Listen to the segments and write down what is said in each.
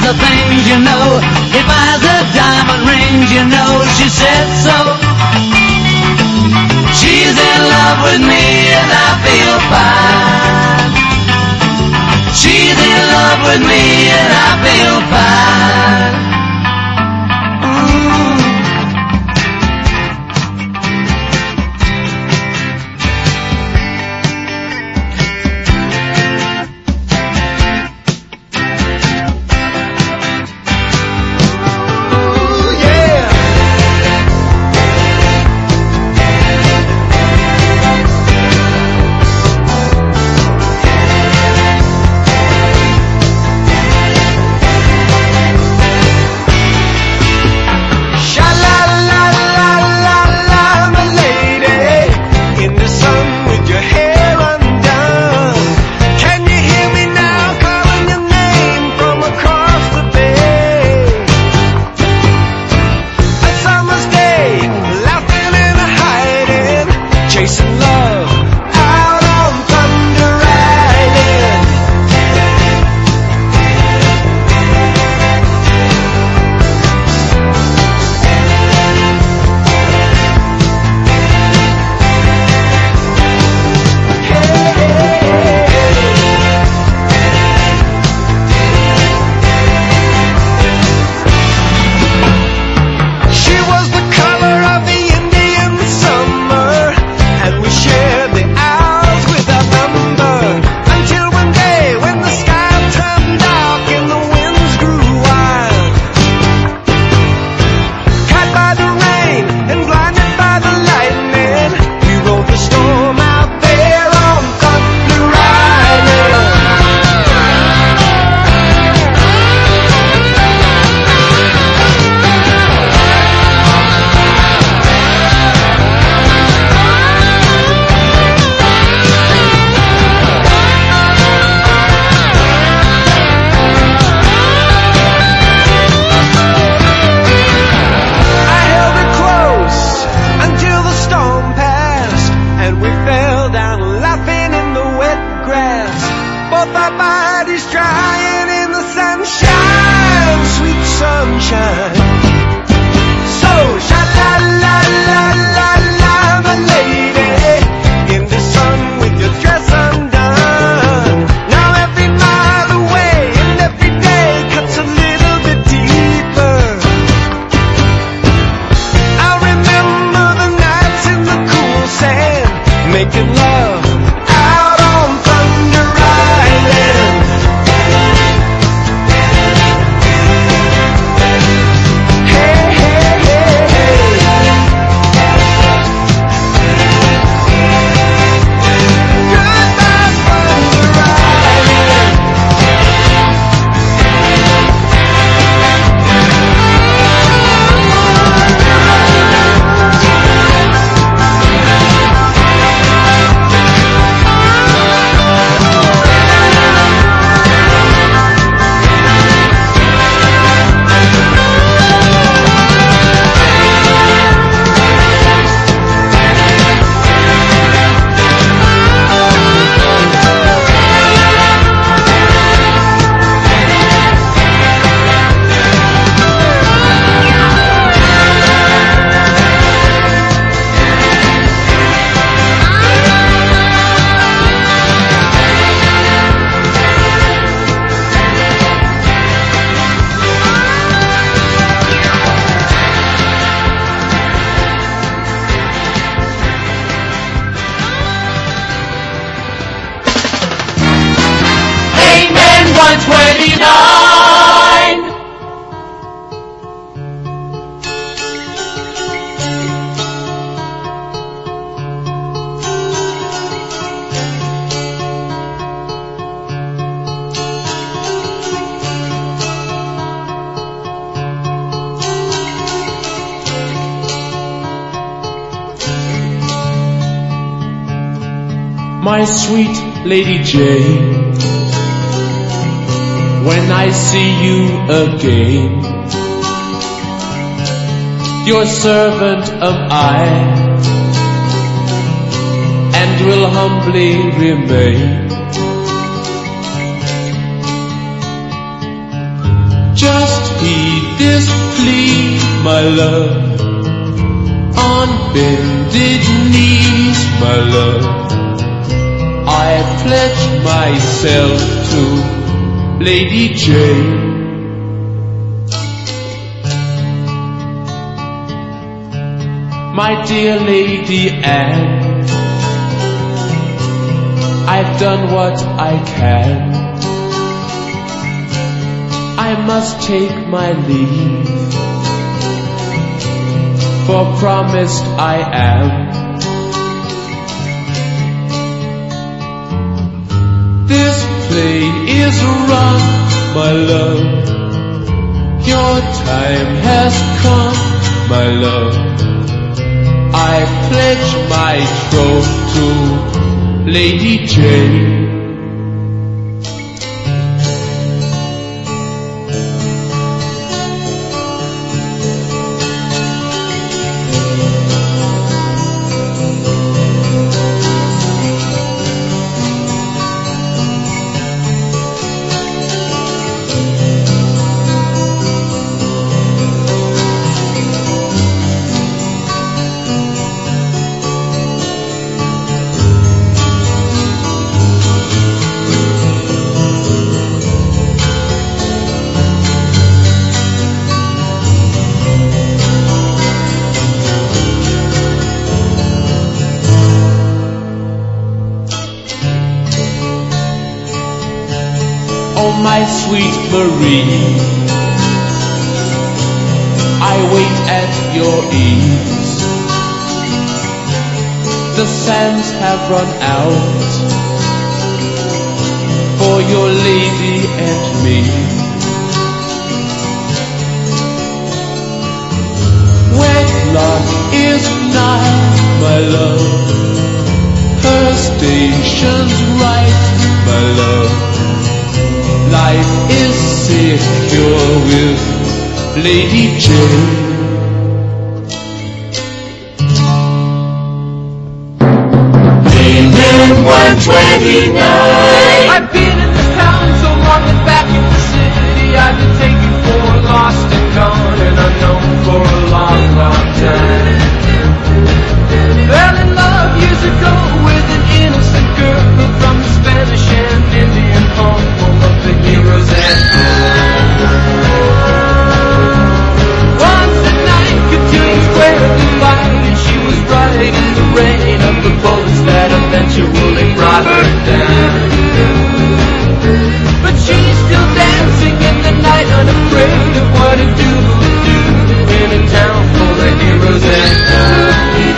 the things you know. He buys her diamond rings, you know, she said so. She's in love with me and I feel fine. She's in love with me and I feel fine. My sweet Lady Jane, when I see you again, your servant am I, and will humbly remain. Just heed this plea, my love. On bended knees, my love, I pledge myself to Lady Jane. My dear Lady Anne, I've done what I can. I must take my leave, for promised I am. This play is run, my love. Your time has come, my love. I pledge my troth to Lady Jane. My sweet Marie, I wait at your ease. The sands have run out for your lady and me. Wedlock is nigh, my love. Her station's right, my love. Life is secure with Lady Jane. Evening 129. I've been in this town so long and back in the city I've been taken for lost and gone and unknown for a long, long time. Fell in love years ago with an innocent girl from the Spanish and Indian home of the heroes and once at night, Cotillion Square blew light, and she was right in the rain of the bullets that eventually brought her down. But she's still dancing in the night, unafraid of what it do in a town full of heroes and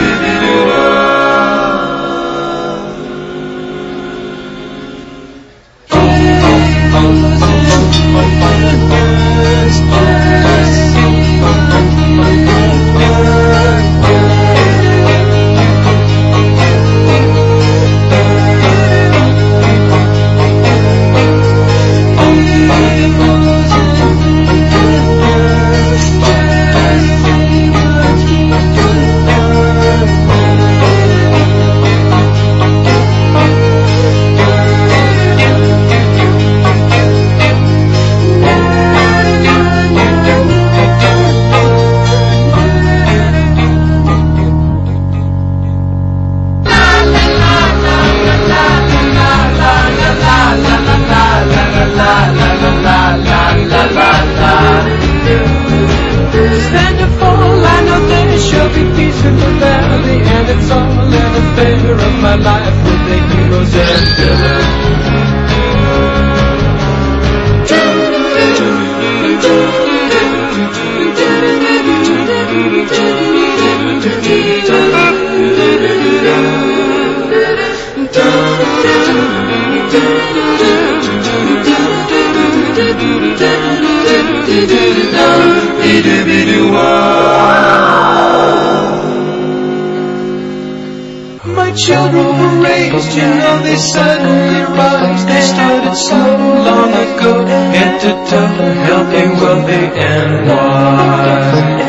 my children were raised, you know they suddenly rise. They started so long ago, head to toe, helping wealthy and wise.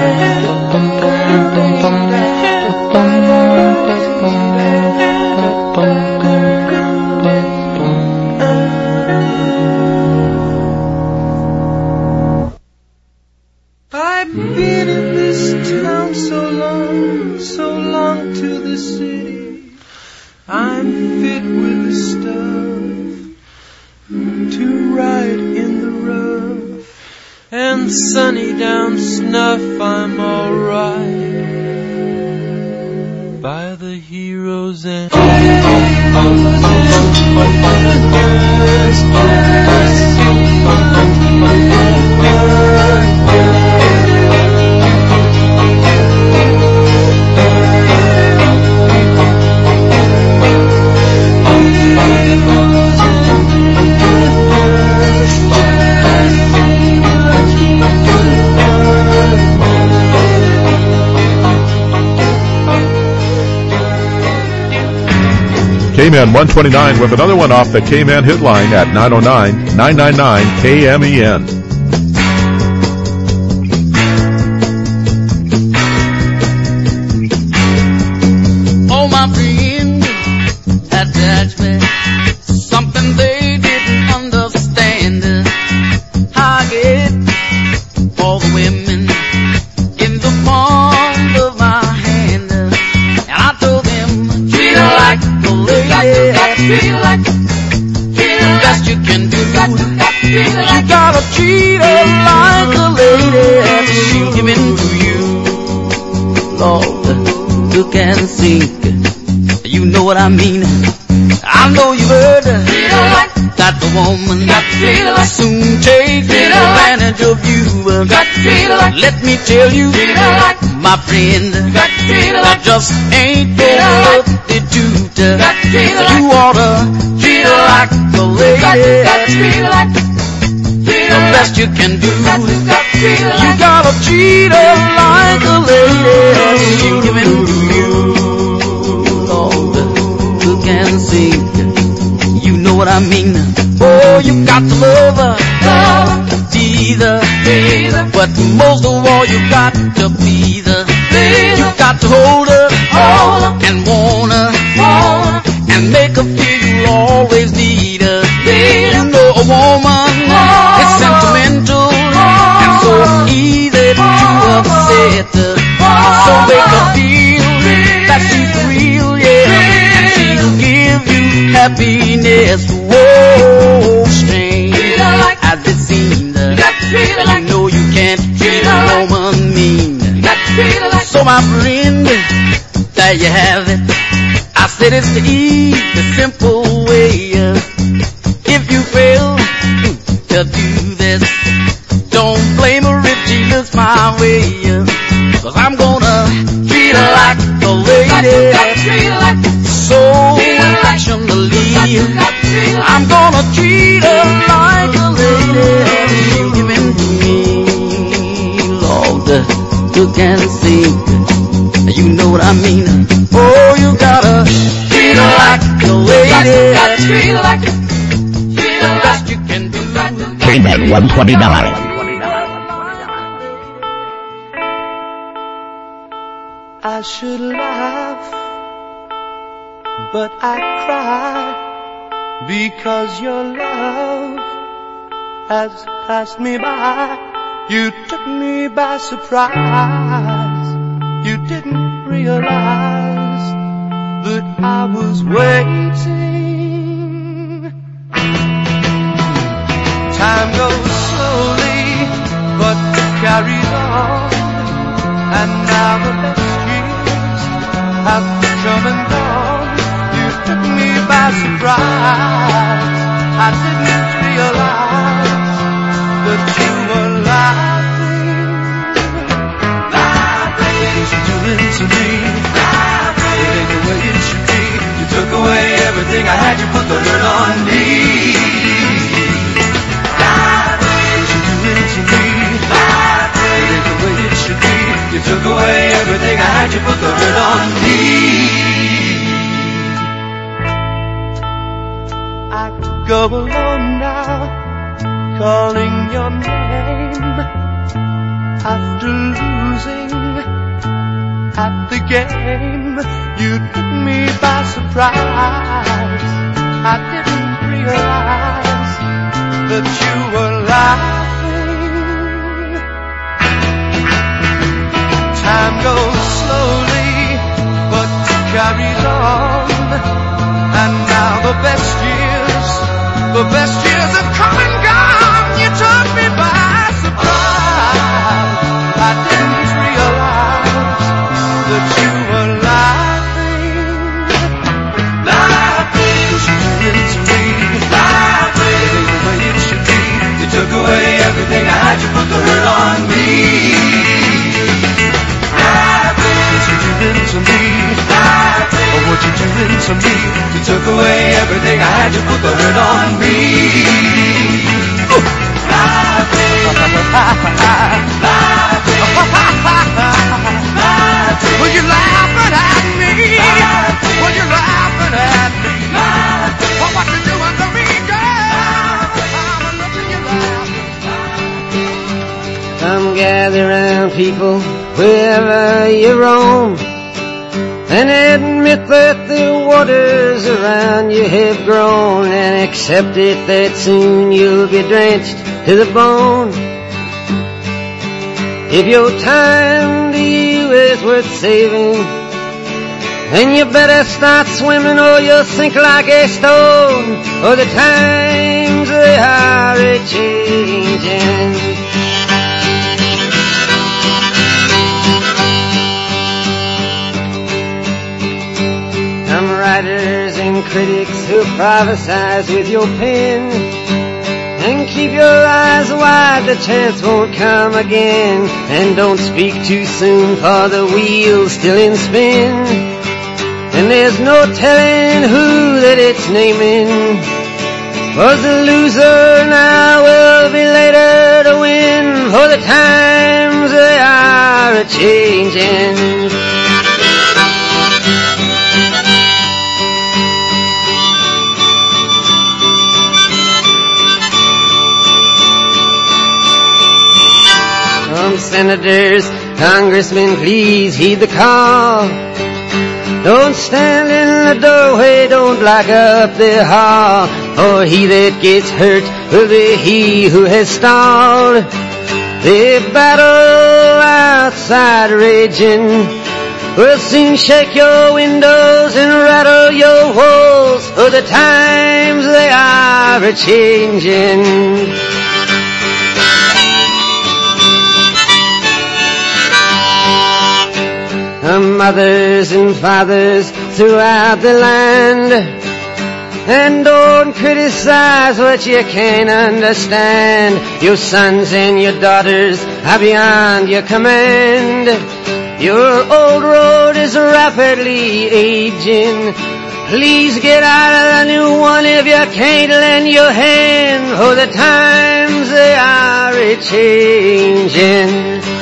I'm fit with the stuff to ride in the rough, and sunny down Snuff I'm alright by the hero's end. K-Man 129 with another one off the K-Man hit line at 909-999-KMEN. Oh, my friend had touched me, something they didn't understand. I get all the women in the palm of my hand, and I told them, treat her like the lady, treat her like the best you can do. You gotta treat her like a lady, and she'll give in to you. Lord, look and sink, you know what I mean. I know you heard that the woman soon take advantage of you. Let me tell you, my friend, that just ain't the love they do. You oughta treat her like the lady, the best you can do. You gotta treat her like a lady, she'll give in to you. Lord, look and sing, you know what I mean. Oh, you got to love her, tease her, but most of all you got to please her. You got to hold her and want her and make her feel you always need her. You know a woman is sentimental and so easy to upset her. So make her feel that she's real, yeah, and she'll give you happiness. Whoa, strange as it seems, you know you can't treat a woman mean. So my friend, there you have it. I said it's the easy, simple way. If you fail to do this, don't blame her if she looks my way. 'Cause I'm gonna treat her like the lady, so affectionately. I'm gonna treat her like a lady, she'll give in to me. Lord, look and see, you know what I mean. Oh, you gotta treat her like a lady, treat her like the best you can do. K-Man 129. I should laugh, but I cry, because your love has passed me by. You took me by surprise. You didn't realize that I was waiting. Time goes slowly, but it carries on, and now the best years have come and gone. You took me by surprise. I didn't realize that you were laughing. Listen to me, it ain't the way it should be. You took away everything I had, you put the hurt on me. Listen to me, it ain't the way it should be. You took away everything I had, you put the hurt on me. I go alone now, calling your name, after losing at the game. You took me by surprise. I didn't realize that you were laughing. Time goes slowly, but it carries on, the best years have come and gone. You took me by surprise. I didn't realize that you were laughing. Into me, the way it should be. You took away everything I had. You put the hurt on me. To me, oh, what you doing to me? You took away everything I had. You put the hurt on me. Were you laughing at me? Were you laughing at me? Oh, what you doing to me, girl? I'm looking you laughing. Come gather round, people, wherever you roam, and admit that the waters around you have grown, and accept it that soon you'll be drenched to the bone. If your time to you is worth saving, then you better start swimming or you'll sink like a stone, for the times they are a-changing. Writers and critics who prophesize with your pen, and keep your eyes wide, the chance won't come again. And don't speak too soon, for the wheel's still in spin, and there's no telling who that it's naming. For the loser now will be later to win, for the times they are a-changing. Senators, congressmen, please heed the call. Don't stand in the doorway, don't block up the hall, for he that gets hurt will be he who has stalled. The battle outside raging will soon shake your windows and rattle your walls, for the times they are a-changing. Mothers and fathers throughout the land, and don't criticize what you can't understand. Your sons and your daughters are beyond your command. Your old road is rapidly aging. Please get out of the new one if you can't lend your hand, for the times they are a-changing.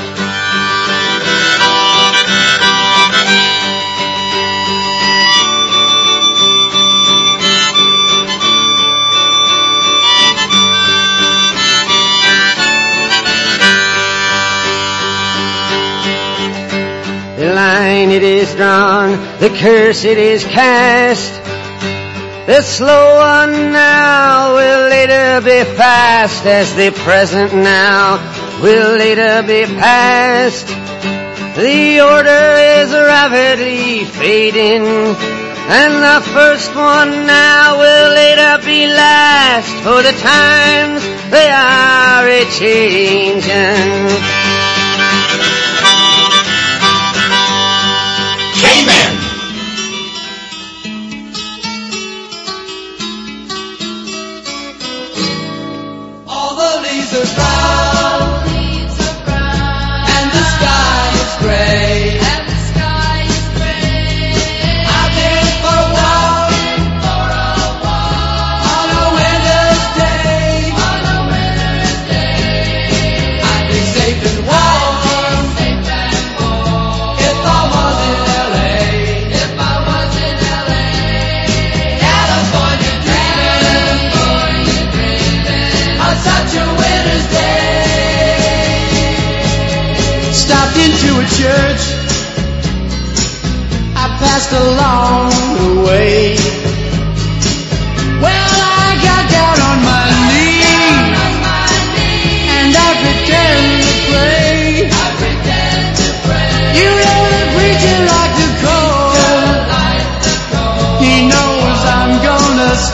The line it is drawn, the curse it is cast. The slow one now will later be fast, as the present now will later be past. The order is rapidly fading, and the first one now will later be last, for the times they are a-changing. Amen. All the leaves are brown, and the sky is gray. I've been for a walk on a winter's day. I'd be safe and warm if I was in LA. California dreaming on such a winter's day. Stopped into a church I passed along the way. Well, I got down on my knees and I pretend to pray. You know the preacher like the cold. He knows I'm gonna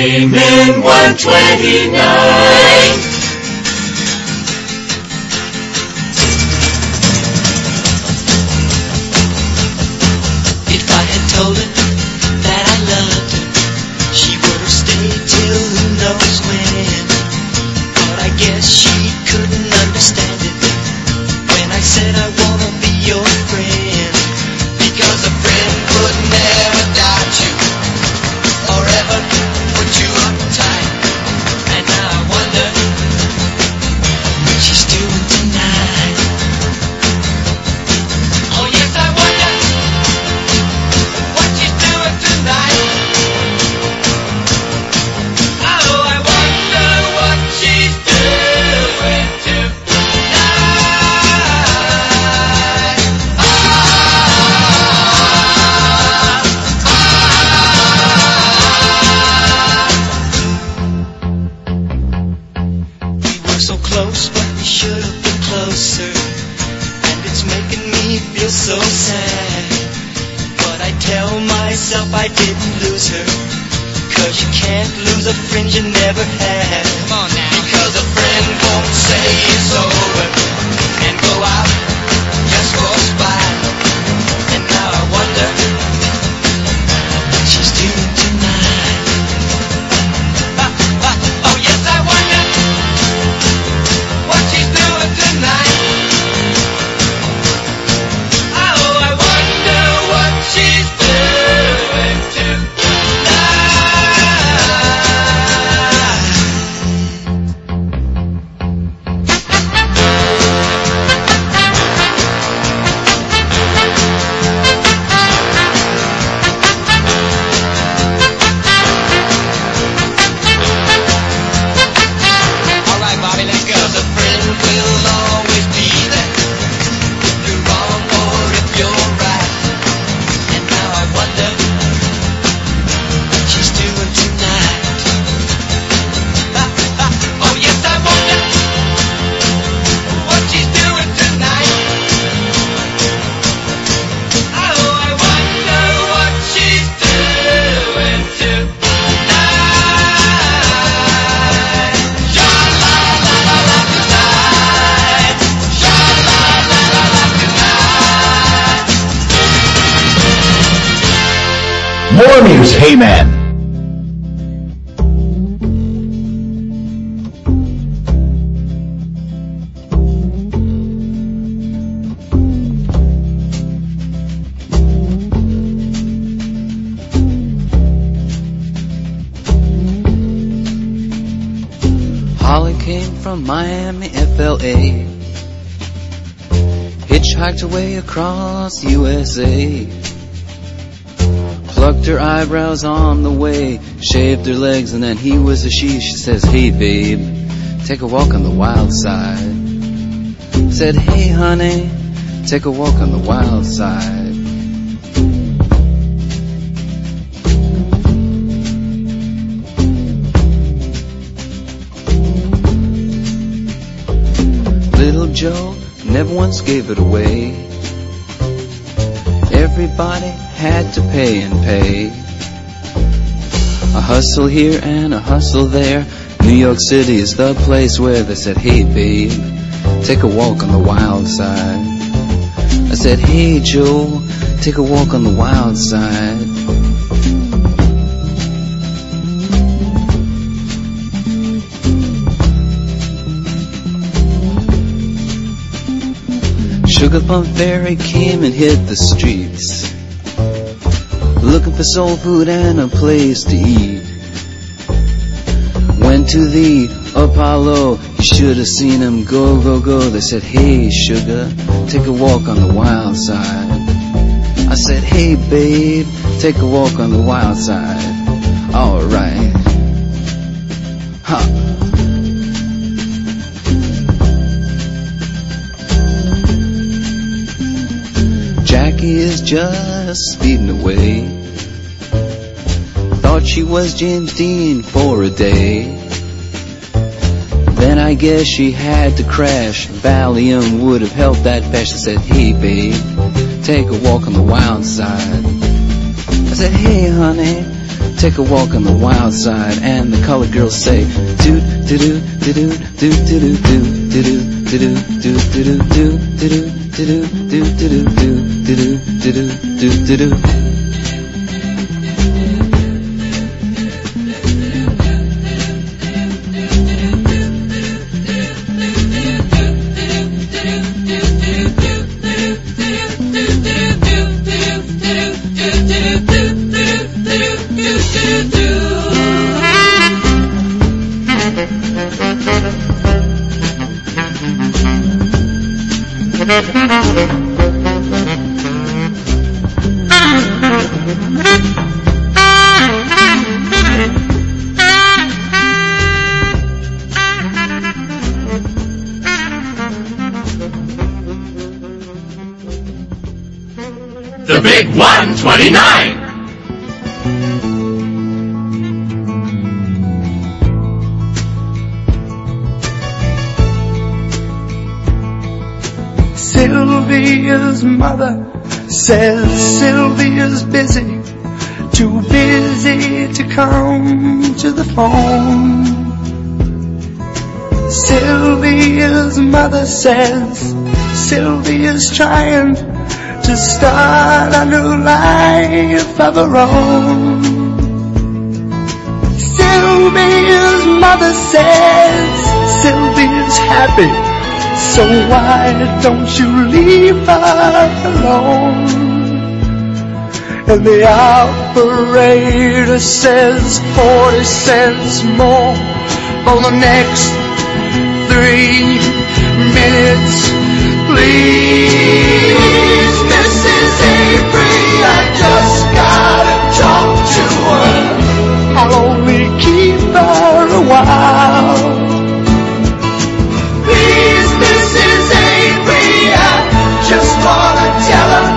came in 129. If I had told her that I loved her, she would have stayed till who knows when. But I guess she couldn't understand it when I said I wanna be your friend. Because a friend would never doubt you or ever put you uptight. And now I wonder what she's doing tonight. Oh yes, I wonder what she's doing tonight. Oh, I wonder what she's doing tonight. We were so close, but we should have been closer. And it's making me feel so sad. But I tell myself I didn't lose her. 'Cause you can't lose a friend you never had. Come on now. Because a friend won't say it's over and go out just for spite. And now I wonder what she's doing tonight. Oh yes, I wonder what she's doing tonight. Oh, I wonder what she's doing tonight. All right, Bobby, let's go. 'Cause a friend will always be there if you're wrong or if you're right. And now I wonder what she's doing tonight. Oh yes, I wonder what she's doing tonight. Oh, I wonder what she's doing tonight. Sha-la-la-la-la tonight. Sha-la-la-la-la tonight. More music. Hey man. Holly came from Miami, FLA. Hitchhiked her way across USA. Plucked her eyebrows on the way. Shaved her legs and then he was a she. She says, hey babe, take a walk on the wild side. Said, hey honey, take a walk on the wild side. Little Joe never once gave it away. Everybody had to pay and pay. A hustle here and a hustle there. New York City is the place where they said, hey babe, take a walk on the wild side. I said, hey Joe, take a walk on the wild side. Sugar Plum Fairy came and hit the streets, looking for soul food and a place to eat. Went to the Apollo, you should have seen him go, go, go. They said, hey sugar, take a walk on the wild side. I said, hey babe, take a walk on the wild side. Alright. Ha. Jackie is just speeding away. Thought she was James Dean for a day. Then I guess she had to crash. Valium would have helped that fast. I said, hey babe, take a walk on the wild side. I said, hey honey, take a walk on the wild side, and the colored girls say, do do do do do do do do do do do do do do do do do. The Big 129! Sylvia's mother says Sylvia's busy, too busy to come to the phone. Sylvia's mother says Sylvia's trying to start a new life of her own. Sylvia's mother says Sylvia's happy, so why don't you leave her alone? And the operator says 40 cents more for the next 3 minutes, please. Mrs. Avery, I just gotta talk to her. I'll only keep her a while. Please, Mrs. Avery, I just wanna tell her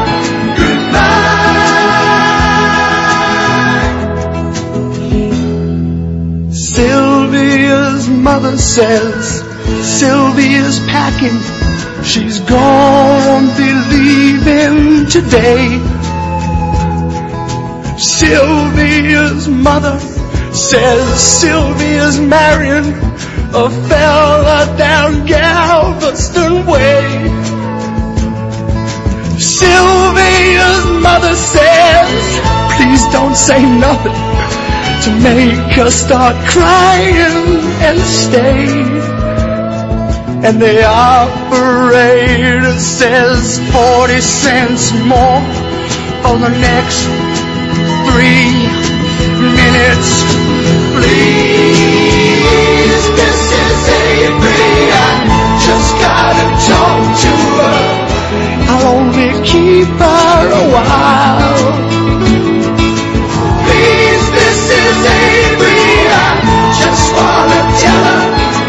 goodbye. Sylvia's mother says Sylvia's packing, she's gonna be leaving today. Sylvia's mother says Sylvia's marrying a fella down Galveston way. Sylvia's mother says, please don't say nothing to make her start crying and stay. And the operator says 40 cents more for the next 3 minutes, please. Mrs. Avery, I just gotta talk to her. I'll only keep her a while. Please, Mrs. Avery, I just wanna tell her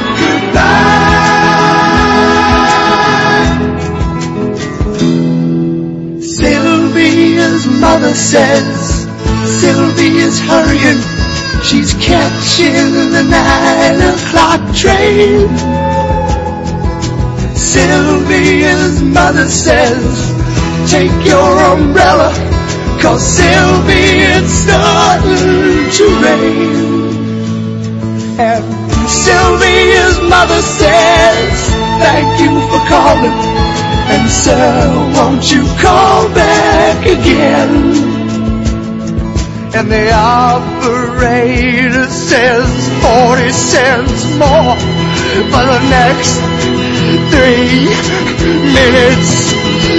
goodbye. Sylvia's mother says Sylvia's hurrying, she's catching the 9 o'clock train. Sylvia's mother says, take your umbrella, 'cause Sylvia, it's starting to rain. And Sylvia's mother says, thank you for calling, and sir, won't you call back again? And the operator says 40 cents more for the next 3 minutes,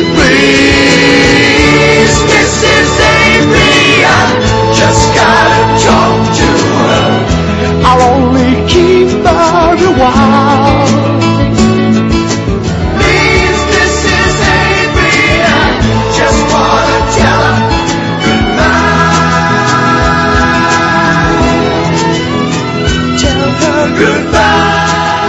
please. Mrs. Avery, I just gotta talk to her. I'll only keep her a while. Please, Mrs. Avery, I just wanna tell her goodbye.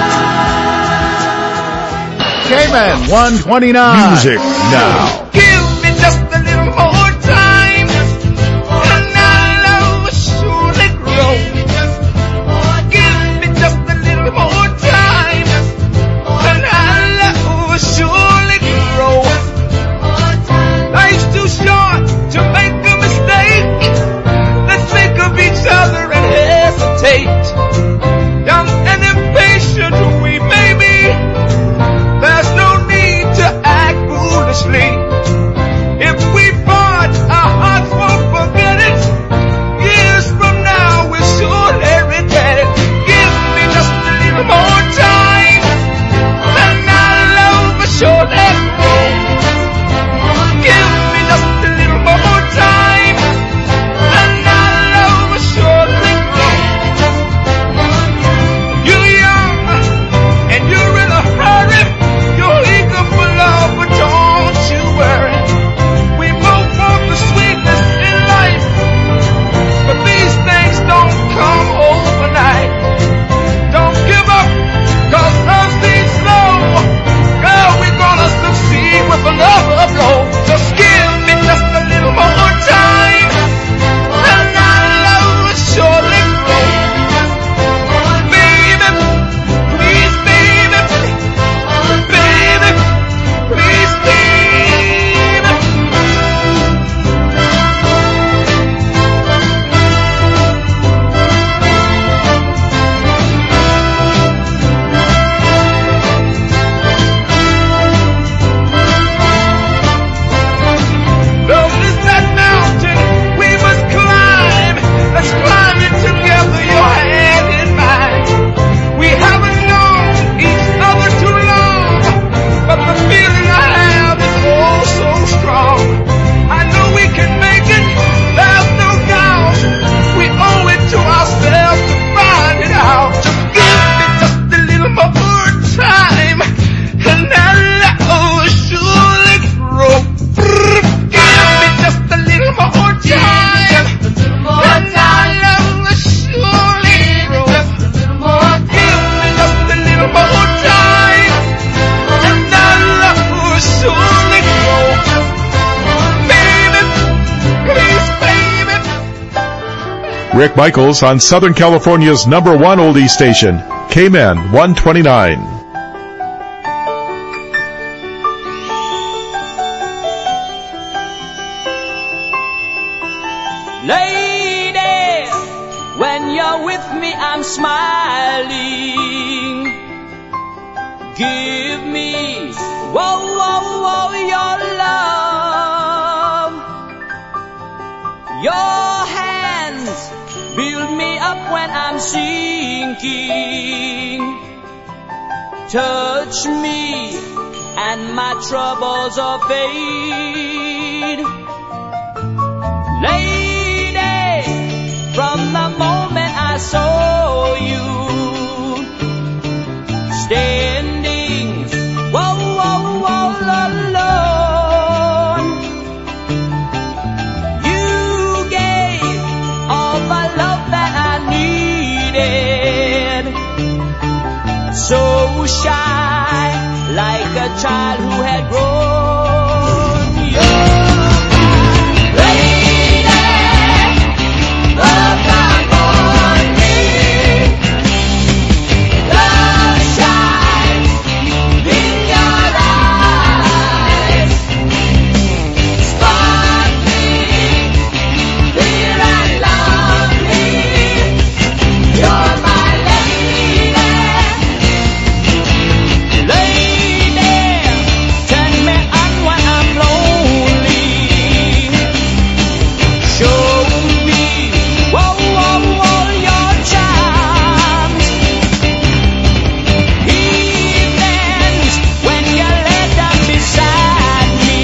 K-Man 129. Music now. Give me just a little more time, and our love will surely grow. Give me just a little more time, and our love will surely grow. Life's too short to make a mistake. Let's think of each Rick Michaels on Southern California's #1 oldie station, KMEN 129. Lady, when you're with me, I'm smiling. Give me, whoa, whoa, whoa, your love. Your hands build me up when I'm sinking. Touch me and my troubles are fade. Lady, from the moment I saw you standing, whoa, whoa, whoa, alone, you gave all the love that I needed. So shy, like a child who had grown. You're my lady, love not for me. Love shines in your eyes, sparkling, clear and lovely. You're my lady, lady. Turn me on when I'm lonely. Show me, whoa, whoa, whoa, your charms. Evenings when you lay down beside me.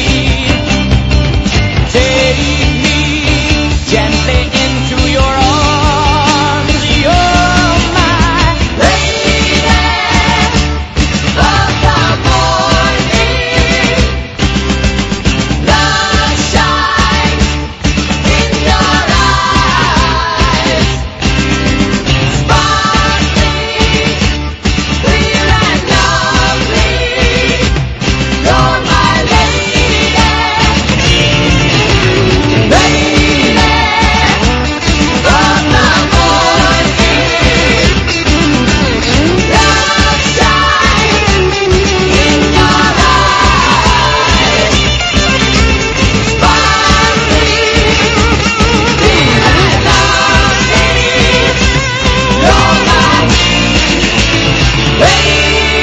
Take me gently into your arms. You're my lady, love come on me. Love shines in your eyes, sparkling, clear and lovely. You're my lady, lady, from the morning. Love shines in your eyes, sparkling, clear and lovely. You're my lady.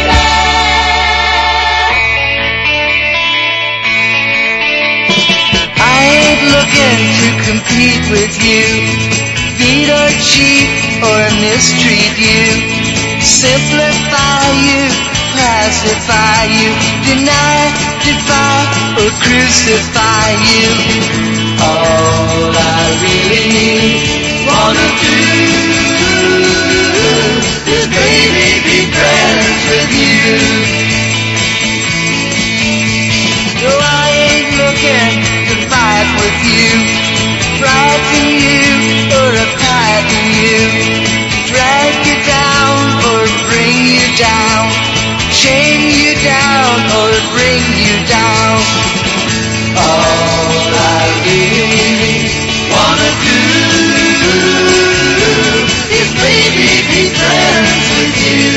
I ain't looking to compete with you, beat or cheat or mistreat you, simplify you, pacify you, deny, defy or crucify you. All I really wanna do is baby be friends with you. No, I ain't looking to fight with you, frighten you or frighten you, drag you down or bring you down, chain you down or bring you down. All I really wanna do is baby be friends with you.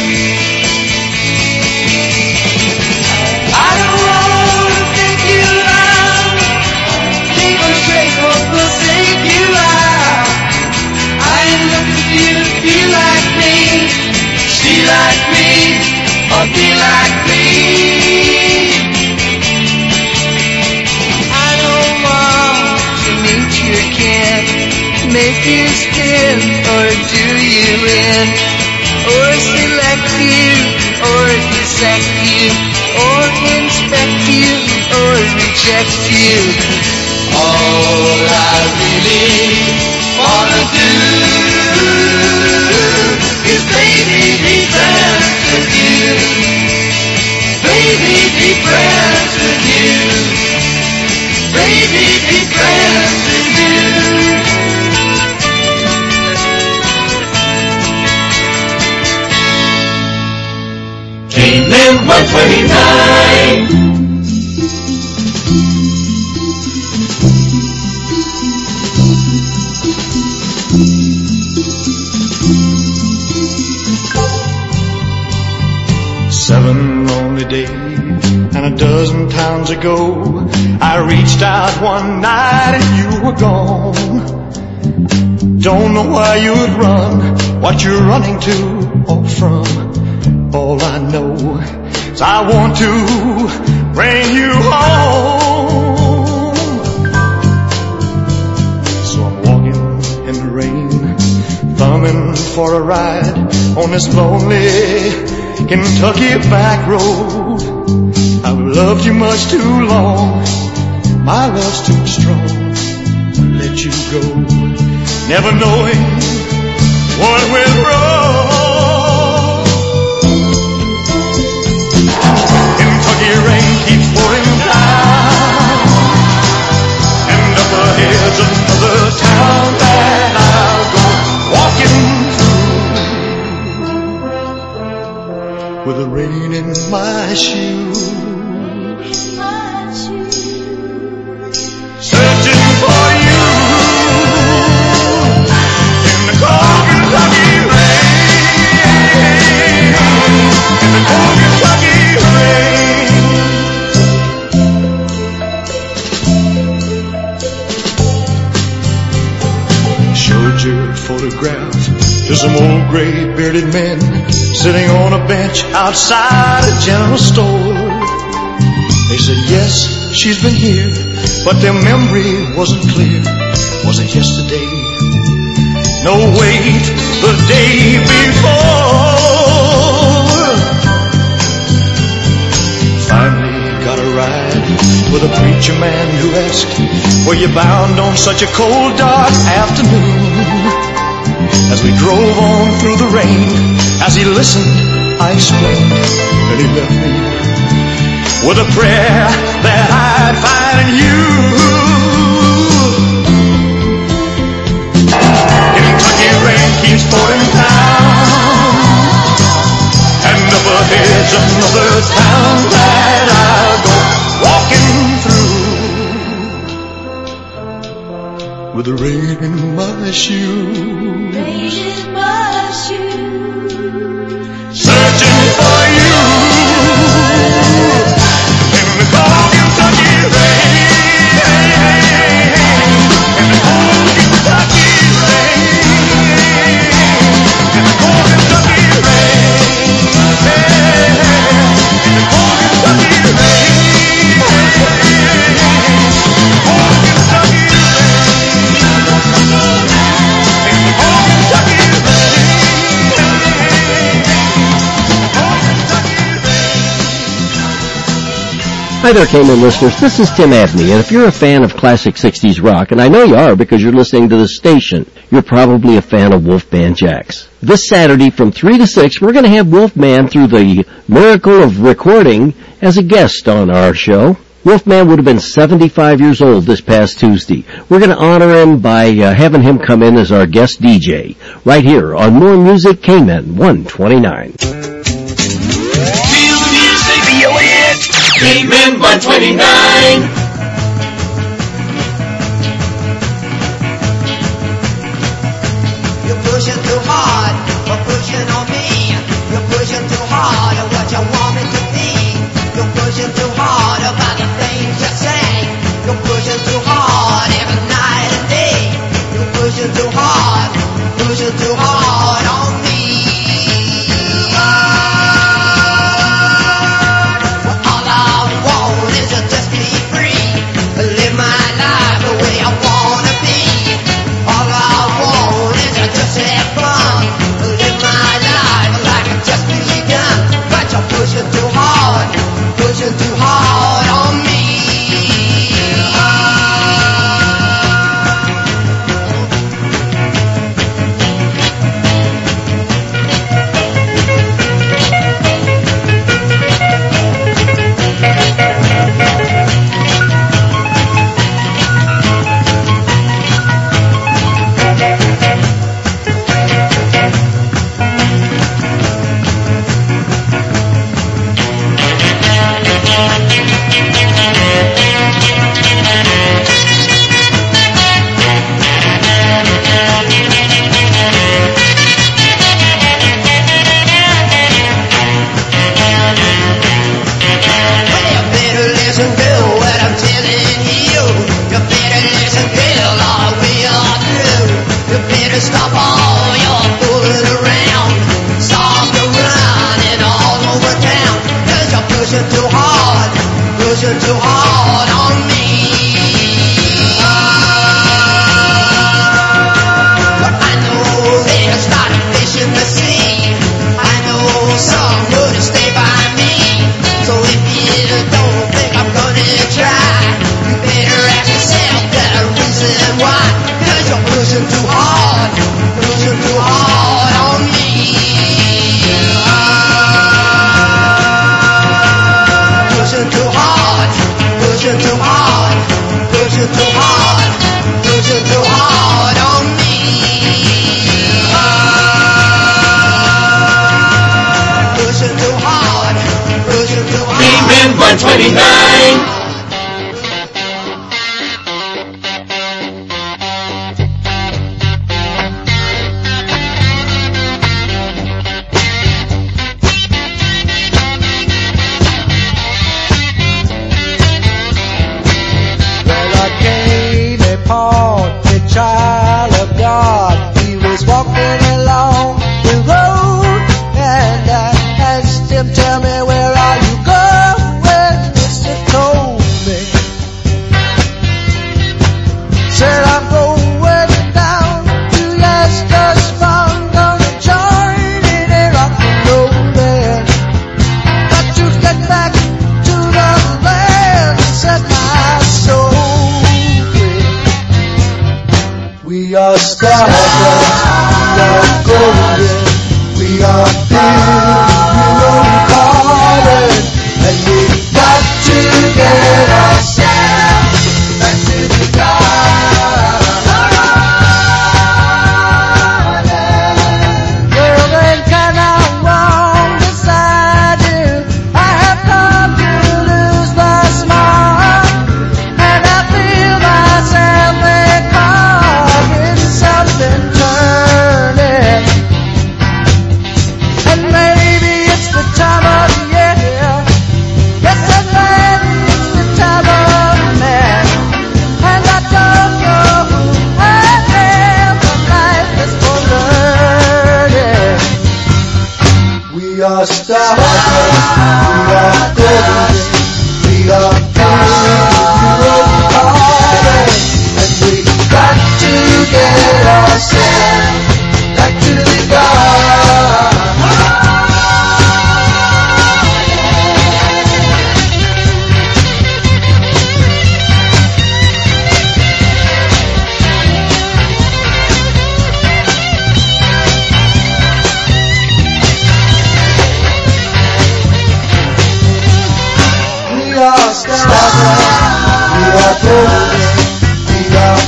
I don't wanna take you out, think or straight what will take you out. I ain't looking for you to be like me, see like me, or be like me. I don't want to meet your kin, make you spin or do you in, or select you or dissect you, or inspect you or reject you. All I really wanna do is baby be friends with you, baby be friends with you, baby be friends with you. KMEN 129. 7 lonely days and a dozen times ago, I reached out one night and you were gone. Don't know why you'd run, what you're running to or from. All I know is I want to bring you home. So I'm walking in the rain, thumbing for a ride on this lonely Kentucky back road. I've loved you much too long, my love's too strong to let you go, never knowing what went wrong. Kentucky rain keeps pouring down, and up ahead's another town that I'll go walking through, with the rain in my shoes, searching for you in the cold Kentucky rain, in the cold Kentucky rain. Showed your photograph to some old gray bearded men sitting on a bench outside a general store. They said, yes, she's been here, but their memory wasn't clear. Was it yesterday? No, wait, the day before. Finally got a ride with a preacher man who asked, were you bound on such a cold, dark afternoon? As we drove on through the rain, as he listened, I explained that he left me with a prayer that I'd find in you. Kentucky rain keeps pouring down, and up ahead's another town that I'll go walking through, with the rain in my shoes, searching for you. Hi there, Cayman listeners. This is Tim Abney, and if you're a fan of classic 60s rock, and I know you are because you're listening to this station, you're probably a fan of Wolfman Jax. This Saturday from 3 to 6, we're going to have Wolfman through the miracle of recording as a guest on our show. Wolfman would have been 75 years old this past Tuesday. We're going to honor him by having him come in as our guest DJ, right here on More Music Cayman 129. Cayman 129. You're pushing too hard, or pushing on me. You're pushing too hard of what you want me to be. You're pushing too hard about the things you say. You're pushing too hard every night and day. You're pushing too hard on me. All I want is to just be free. pushing too hard on me. But I know they'll start fish in the sea. I know some wouldn't stay by me. So if you don't think I'm gonna try, you better ask yourself the reason why. 'Cause you're pushing too hard on me. Pushing too hard, pushing too hard, pushing too hard, pushing too hard on me. Pushing too hard, pushing too hard. K-Man 129. Child of God, he was walking along the road, and I asked him, tell me, where are you going? Mister told me, said I'm going down to Lester's farm, gonna join in a rock and roll band. Got to get back to the land, set my soul. We are stardust, we are golden, we are billion-colored, and we've got to get ourselves back to the garden. Well, then can I wrong beside you? I have come to lose my smile, and I feel myself becoming something turning. And maybe it's the time of year. Yes, and maybe it's the time of man. And I don't know who I am, but life is for learning. We are stardust, we are golden, we are billion-colored, and we've got to get ourselves back to the garden. We are stardust, we are golden, we are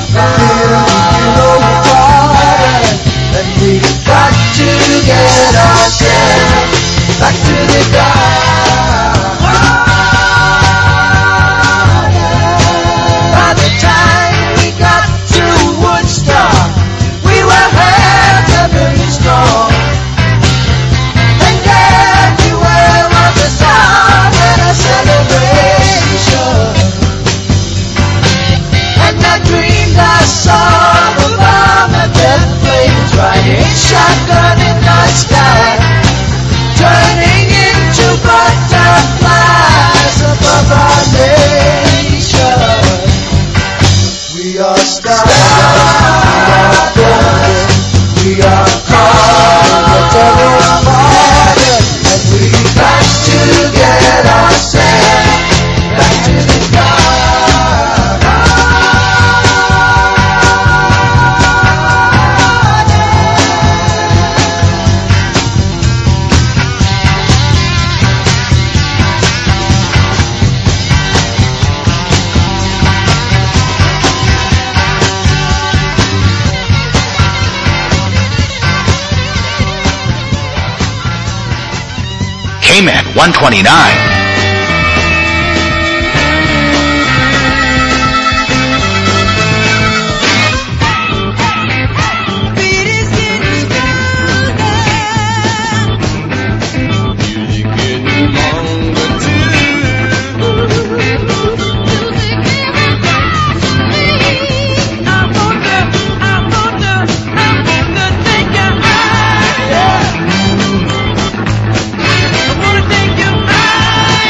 billion-colored, and we've got to get ourselves back to the garden. By the time we got to Woodstock, we were heavily strong. And January was a song and a celebration. And I dreamed I saw the bomb and death flames riding shotgun in the sky, turning into butterflies above our nation. We are stardust, we are golden, we are called the devil's morning, and we've got to get ourselves back to the K-Man 129. I wanna take you high.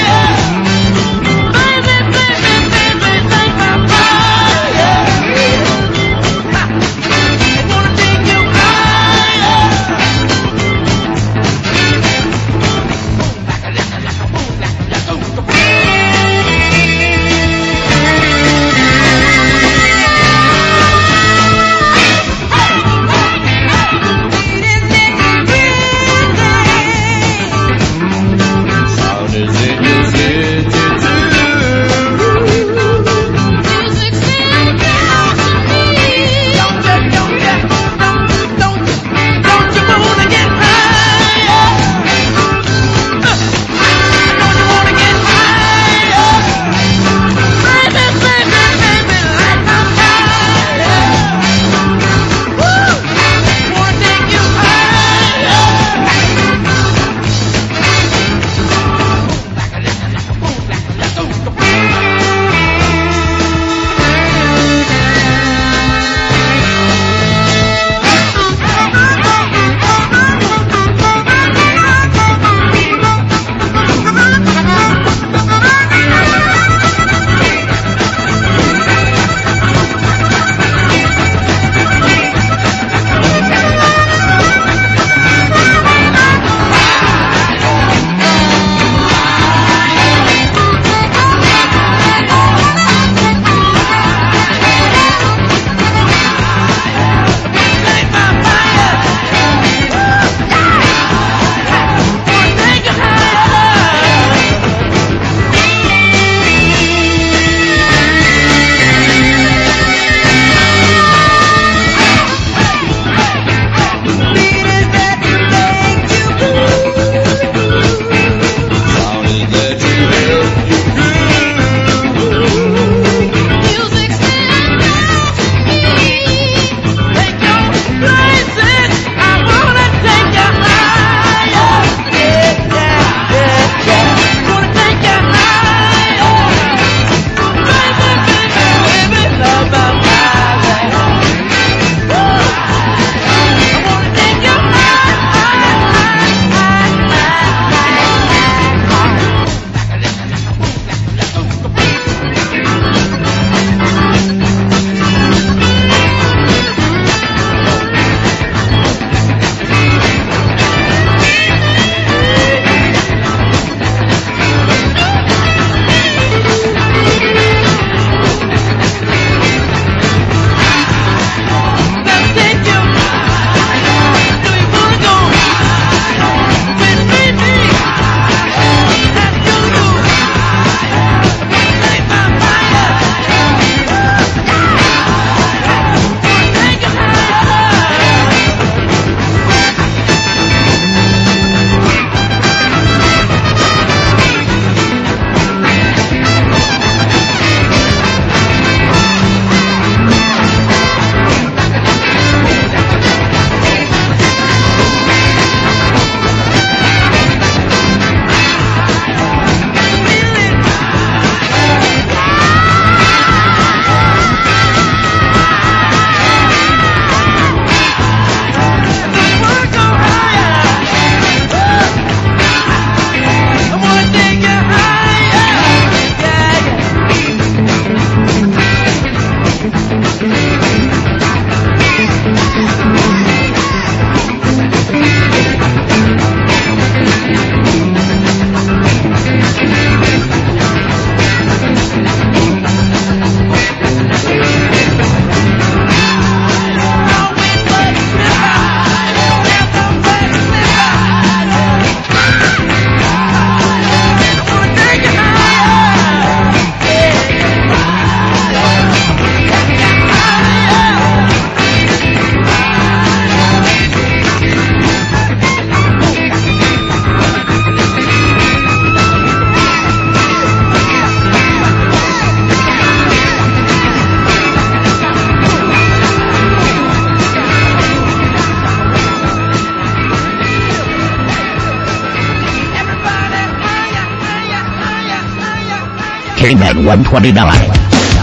K-Man 129.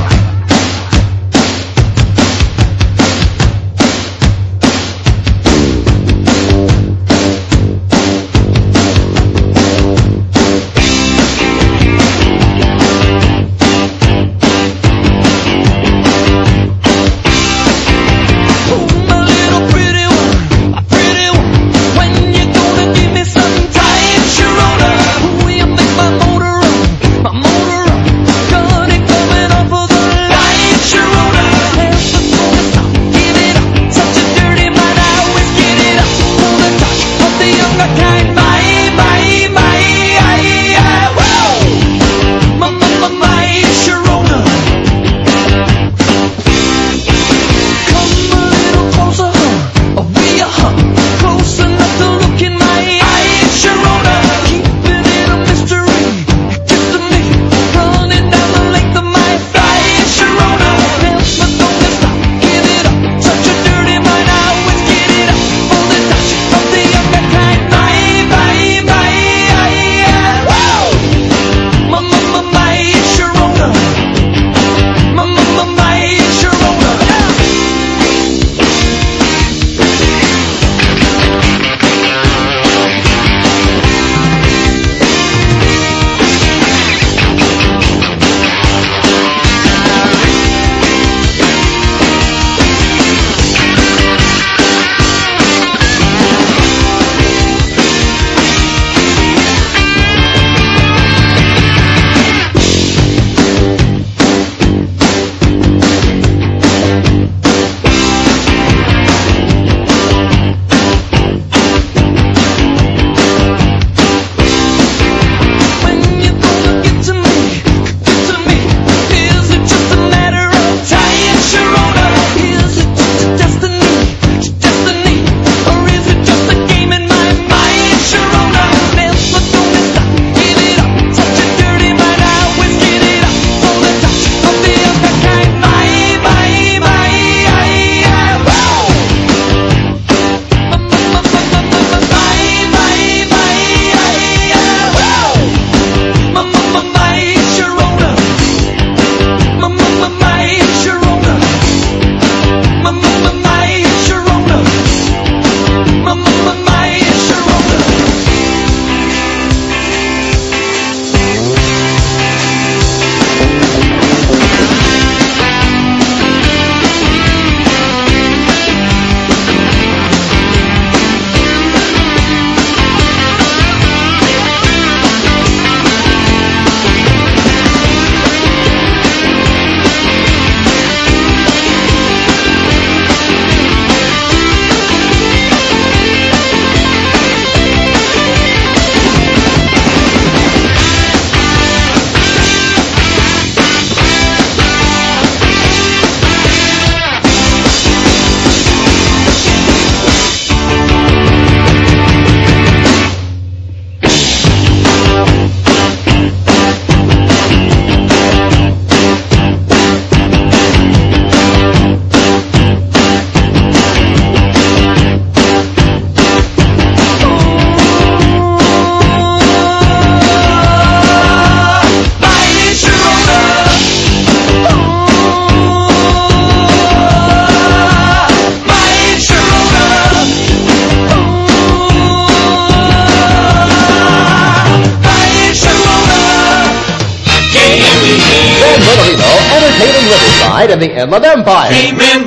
Entertaining Riverside and the Inland Empire. K-Man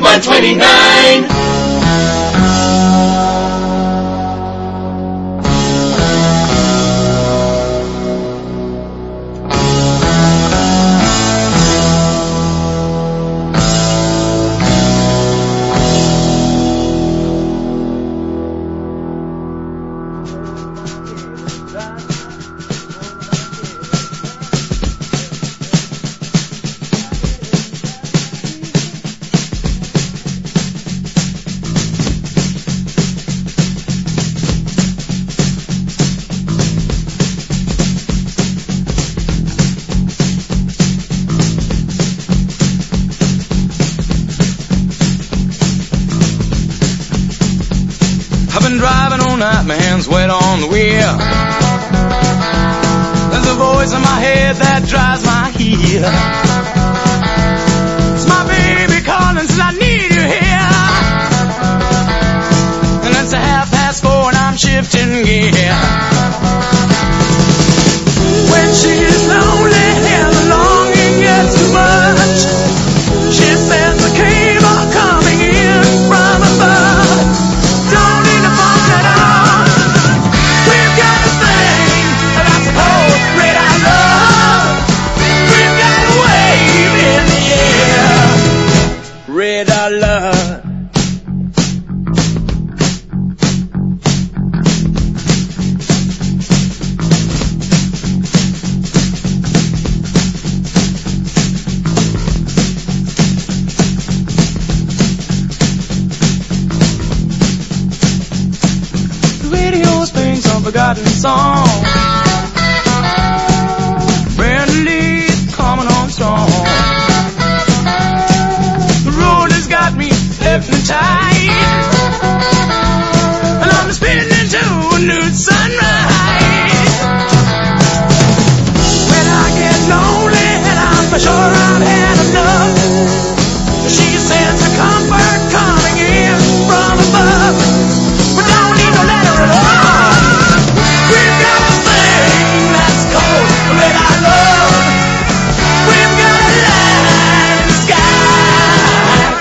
129. My hands wet on the wheel. There's a voice in my head that drives my heel. It's my baby calling, says I need you here. And it's 4:30 and I'm shifting gear. When she's lonely and the longing gets too much, she says the cable coming in from above. Don't need to funk it up. We've got to sing, that's the whole red I love. We've got to wave in the air, red I love. Forgotten song. Brand Lee's coming on strong. The road has got me hypnotized, and I'm spinning to a new sunrise. When I get lonely and I'm for sure I've had enough, she says the comfort coming in from above. But don't need no letter at all. We've got to sing, that's cold, red I love. We've got a light in the sky.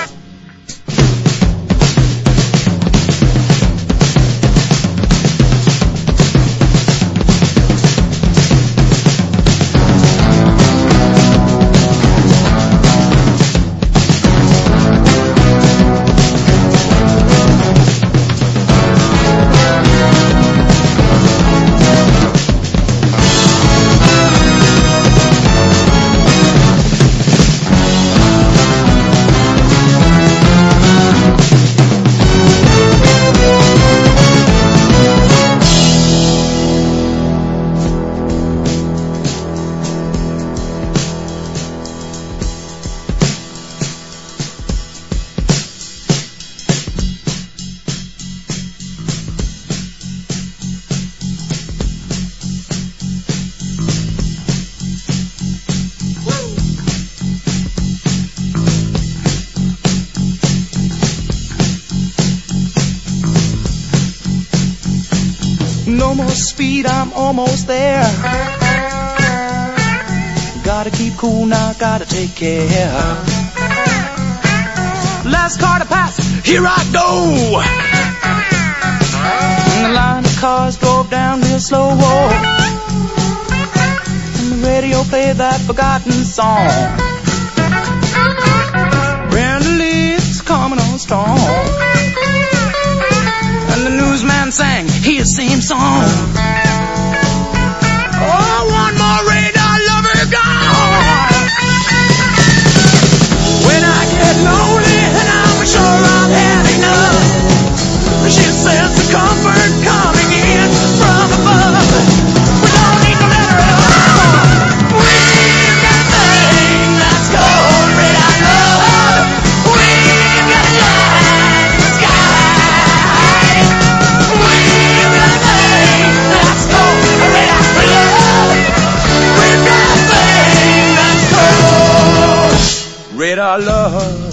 No more speed, I'm almost there. Gotta keep cool now, gotta take care. Last car to pass, here I go. And the line of cars drove down real slow. And the radio played that forgotten song. Brenda Lee's coming on strong. And the newsman sang his same song. Oh, one more radar lover gone. When I get lonely and I'm sure I've had enough, she says the comfort coming in from above. We don't need no letter at all. We've got a thing that's called red I love. We've got a light in the sky. We've got a thing that's called red I love. We've got a thing that's called red I love.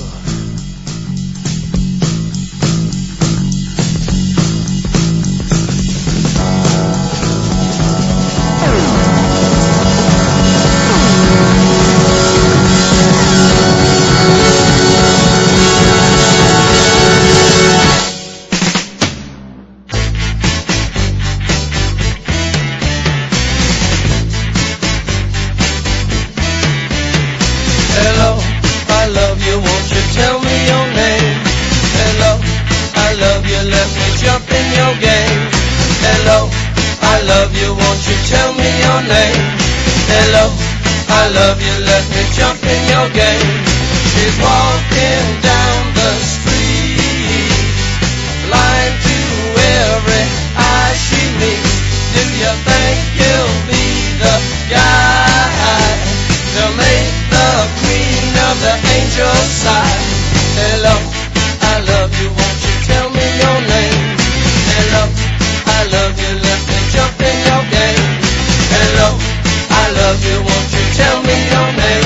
Hello, I love you, won't you tell me your name? Hello, I love you, let me jump in your game. Hello, I love you, won't you tell me your name? Hello, I love you, let me jump in your game. She's walking down the street, blind to every eye she meets. Do you think you'll be the guy to make the queen of the angel side? Hello, I love you, won't you tell me your name? Hello, I love you, let me jump in your game. Hello, I love you, won't you tell me your name?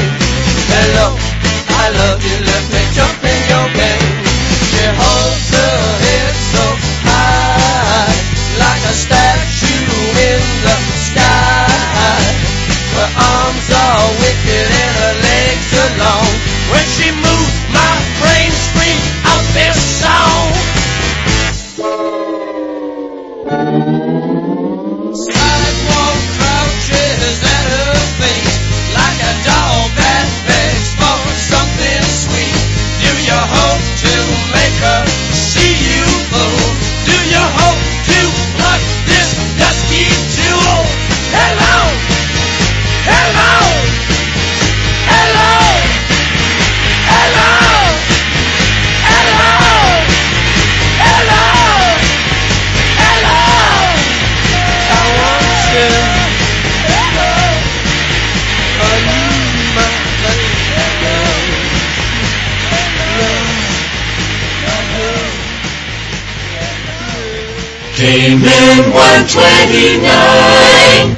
Came in 129.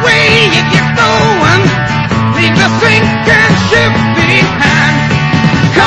Sinking ship behind.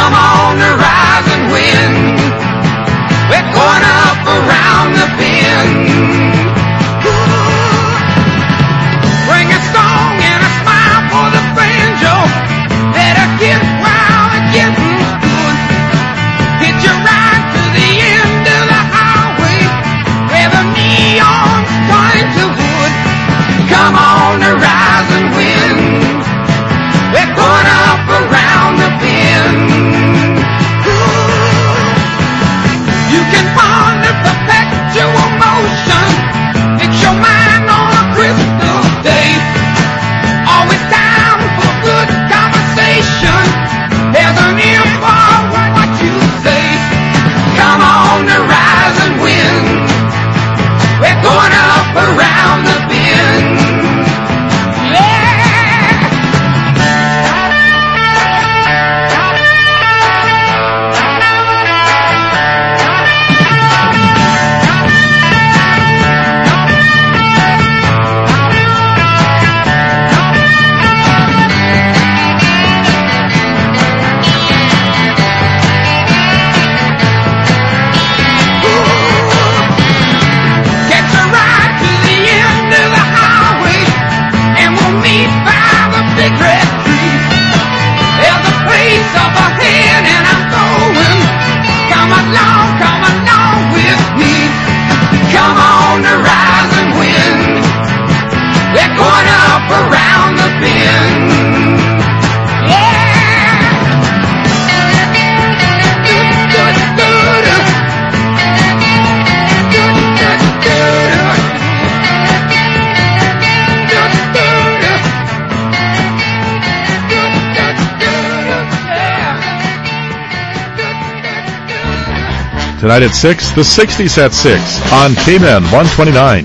Tonight at 6, the 60s at 6 on KMEN 129.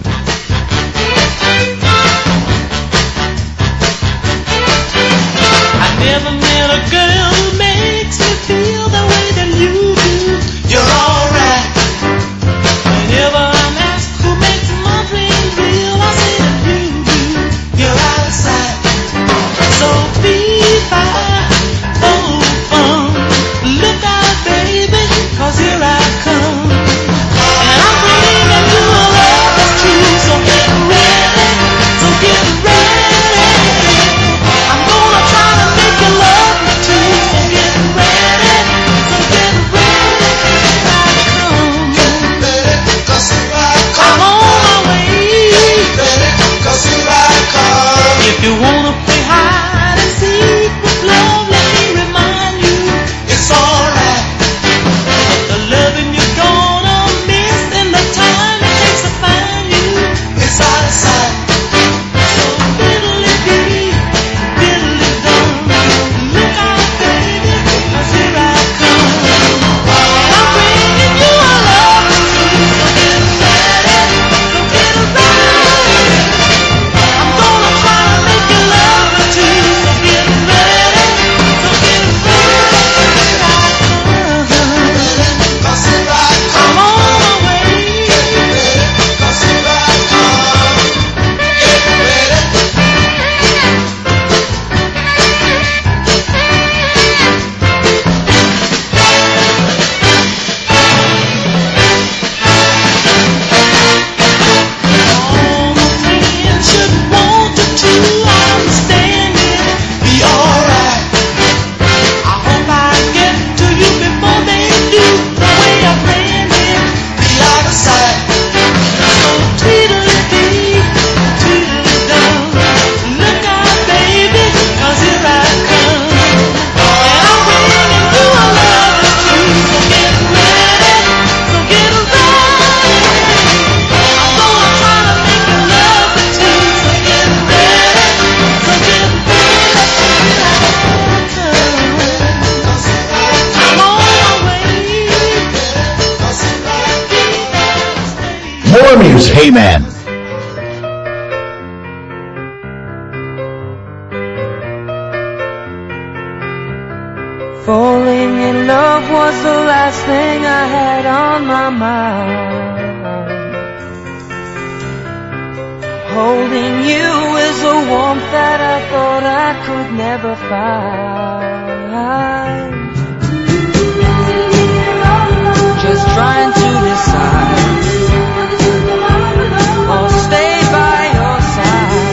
I never met a girl who makes me feel the way that you do. You're alright. Whenever I'm asked who makes my dreams real, I say that you do. You're outside. So be fine. Oh, look out, baby, 'cause here I come. And I'm bringing you a love that's true. So get ready. So get ready. I'm gonna try to make you love me too. So get ready. So get ready. I'm on my way. If you wanna play hide and seek with love, let me remind you, it's alright. The loving you're gonna miss and the time it takes to find you, it's out of sight. So diddly-dee, diddly-dum, look out, baby, 'cause here I come. And I'm bringing you a love that's true. So get ready, so get ready. I'm gonna try to make you love me too. So get ready, so get ready. I'm on my way. All my friends should want to too. I understand it. Be alright. I hope I get to you before they do. The way I planned it. Be out of sight. So tweedledee, tweedledum. Look out, baby, 'cause here I come. And I'm bringing you a love that's true. So get ready, so get ready. I'm gonna try to make you love me too. So get ready, so get ready. I'm on my way. More music. KMEN. Falling in love was the last thing I had on my mind. Holding you is a warmth that I thought I could never find. Just trying to decide or stay by your side.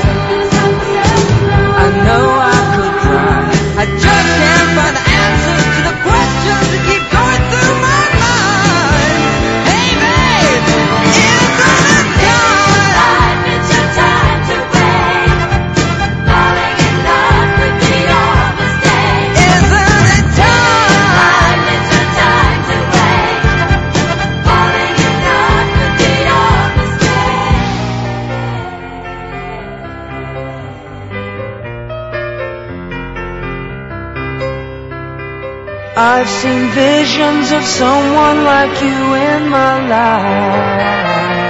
I know I could try. I just can't find the answers to the questions that keep going through my mind. Hey babe, isn't it time? It's your time to wait. Falling in love could be your mistake. Isn't it time? It's your time to wait. Falling in love could be your mistake. I've seen visions of someone like you in my life.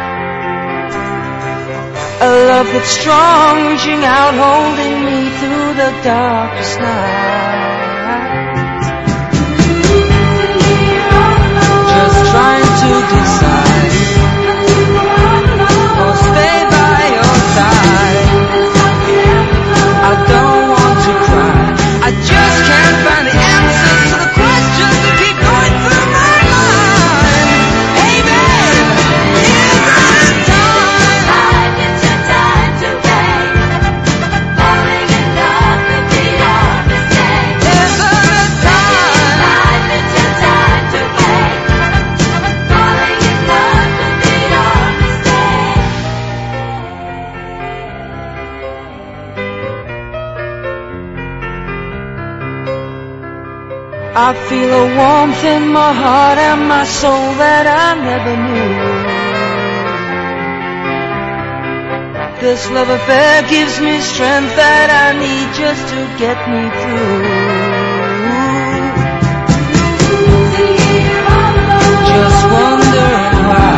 A love that's strong, reaching out, holding me through the darkest night. Just trying to decide or stay by your side. I don't want to cry. I just can't find the answers to the questions that keep going through my mind. Hey babe, isn't it time? It's your time to wait. Falling in love could be your mistake. Isn't it time? It's your time to wait. Falling in love could be your mistake. I feel a warmth in my heart and my soul that I never knew. This love affair gives me strength that I need just to get me through. just wondering why.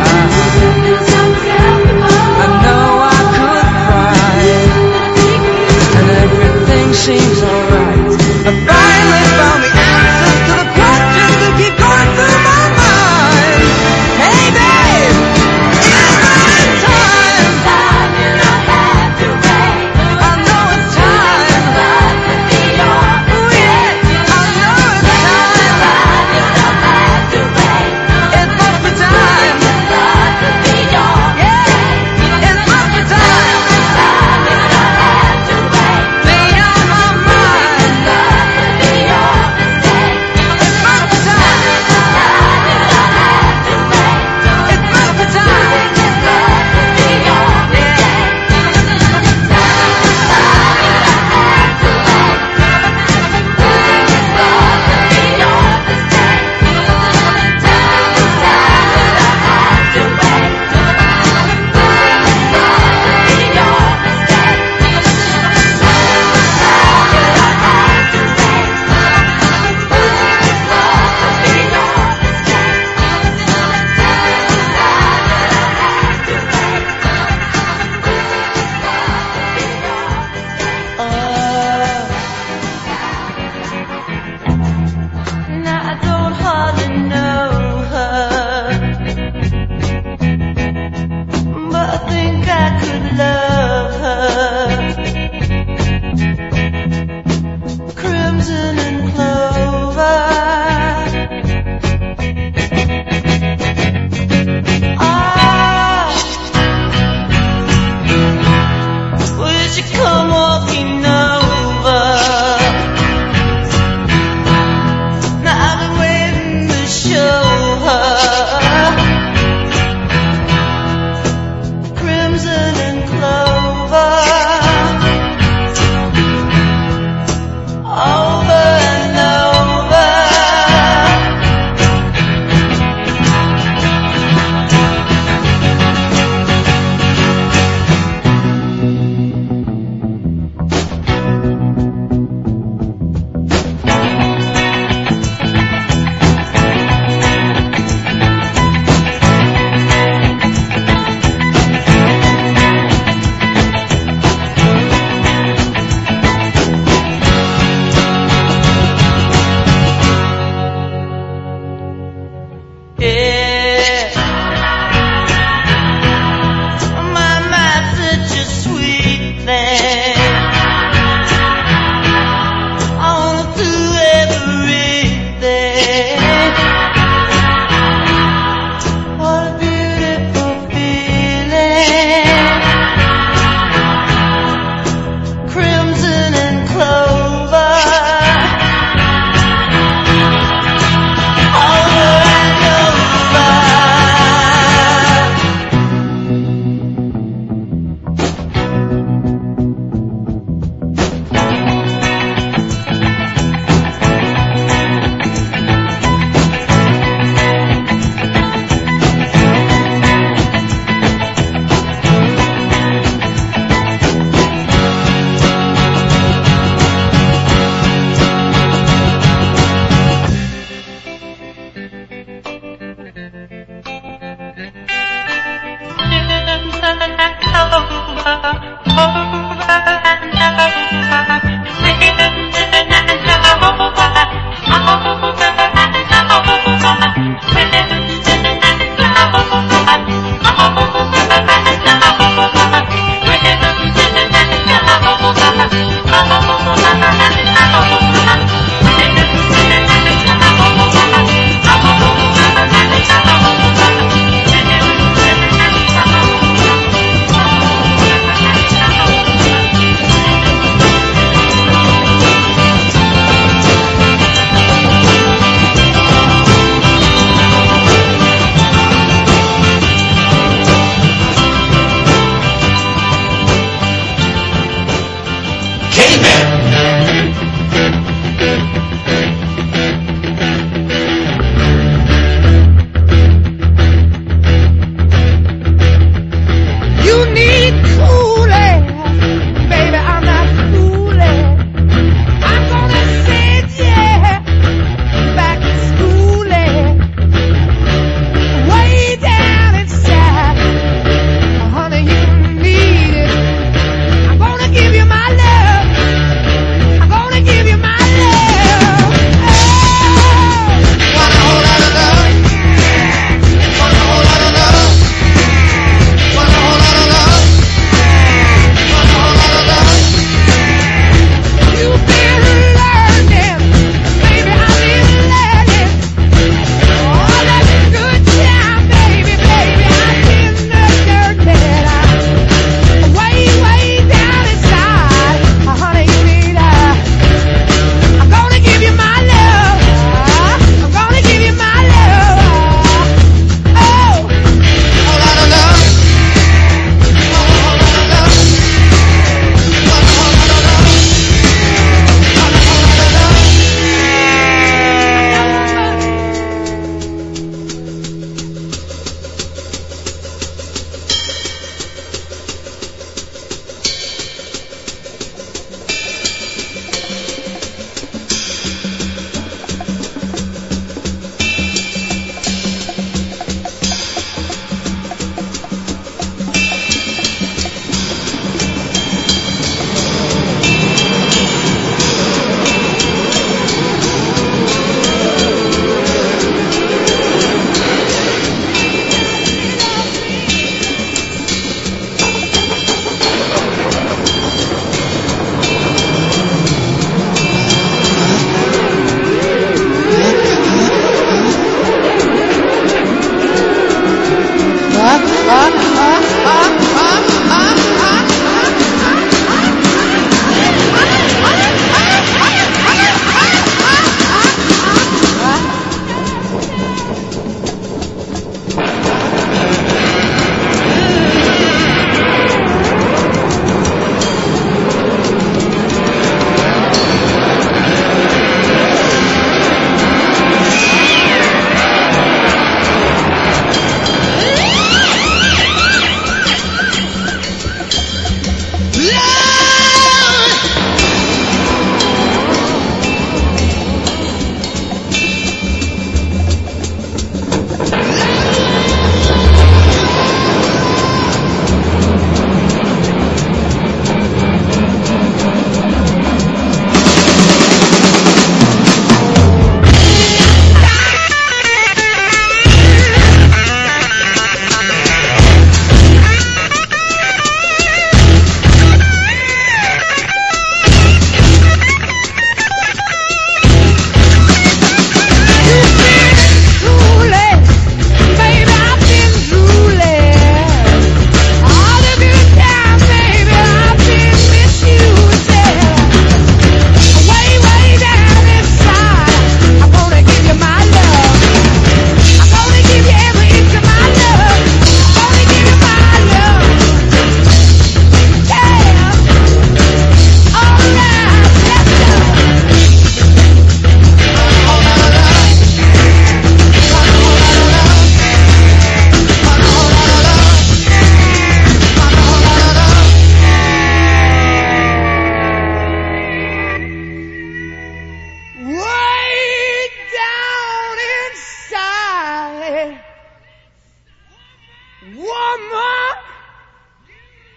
I know I could cry, and everything seems alright. I finally found the answers to the questions that keep going through my mind. Hey babe, is it time? You don't have to wait. I know it's time. Love to be your yeah. I know it's time. You don't have to wait. It must be time. Love to be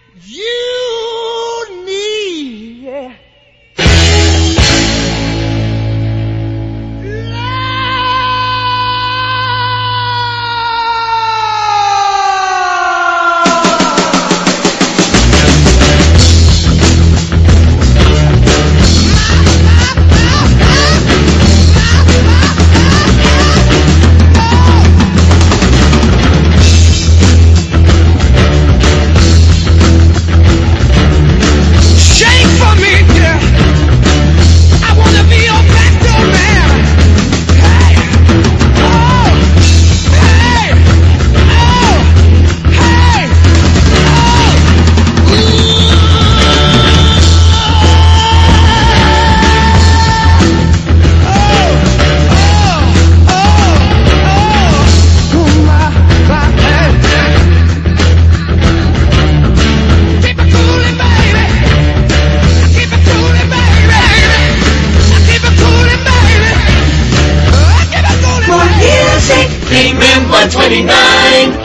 you need. Yeah. Kingman 129.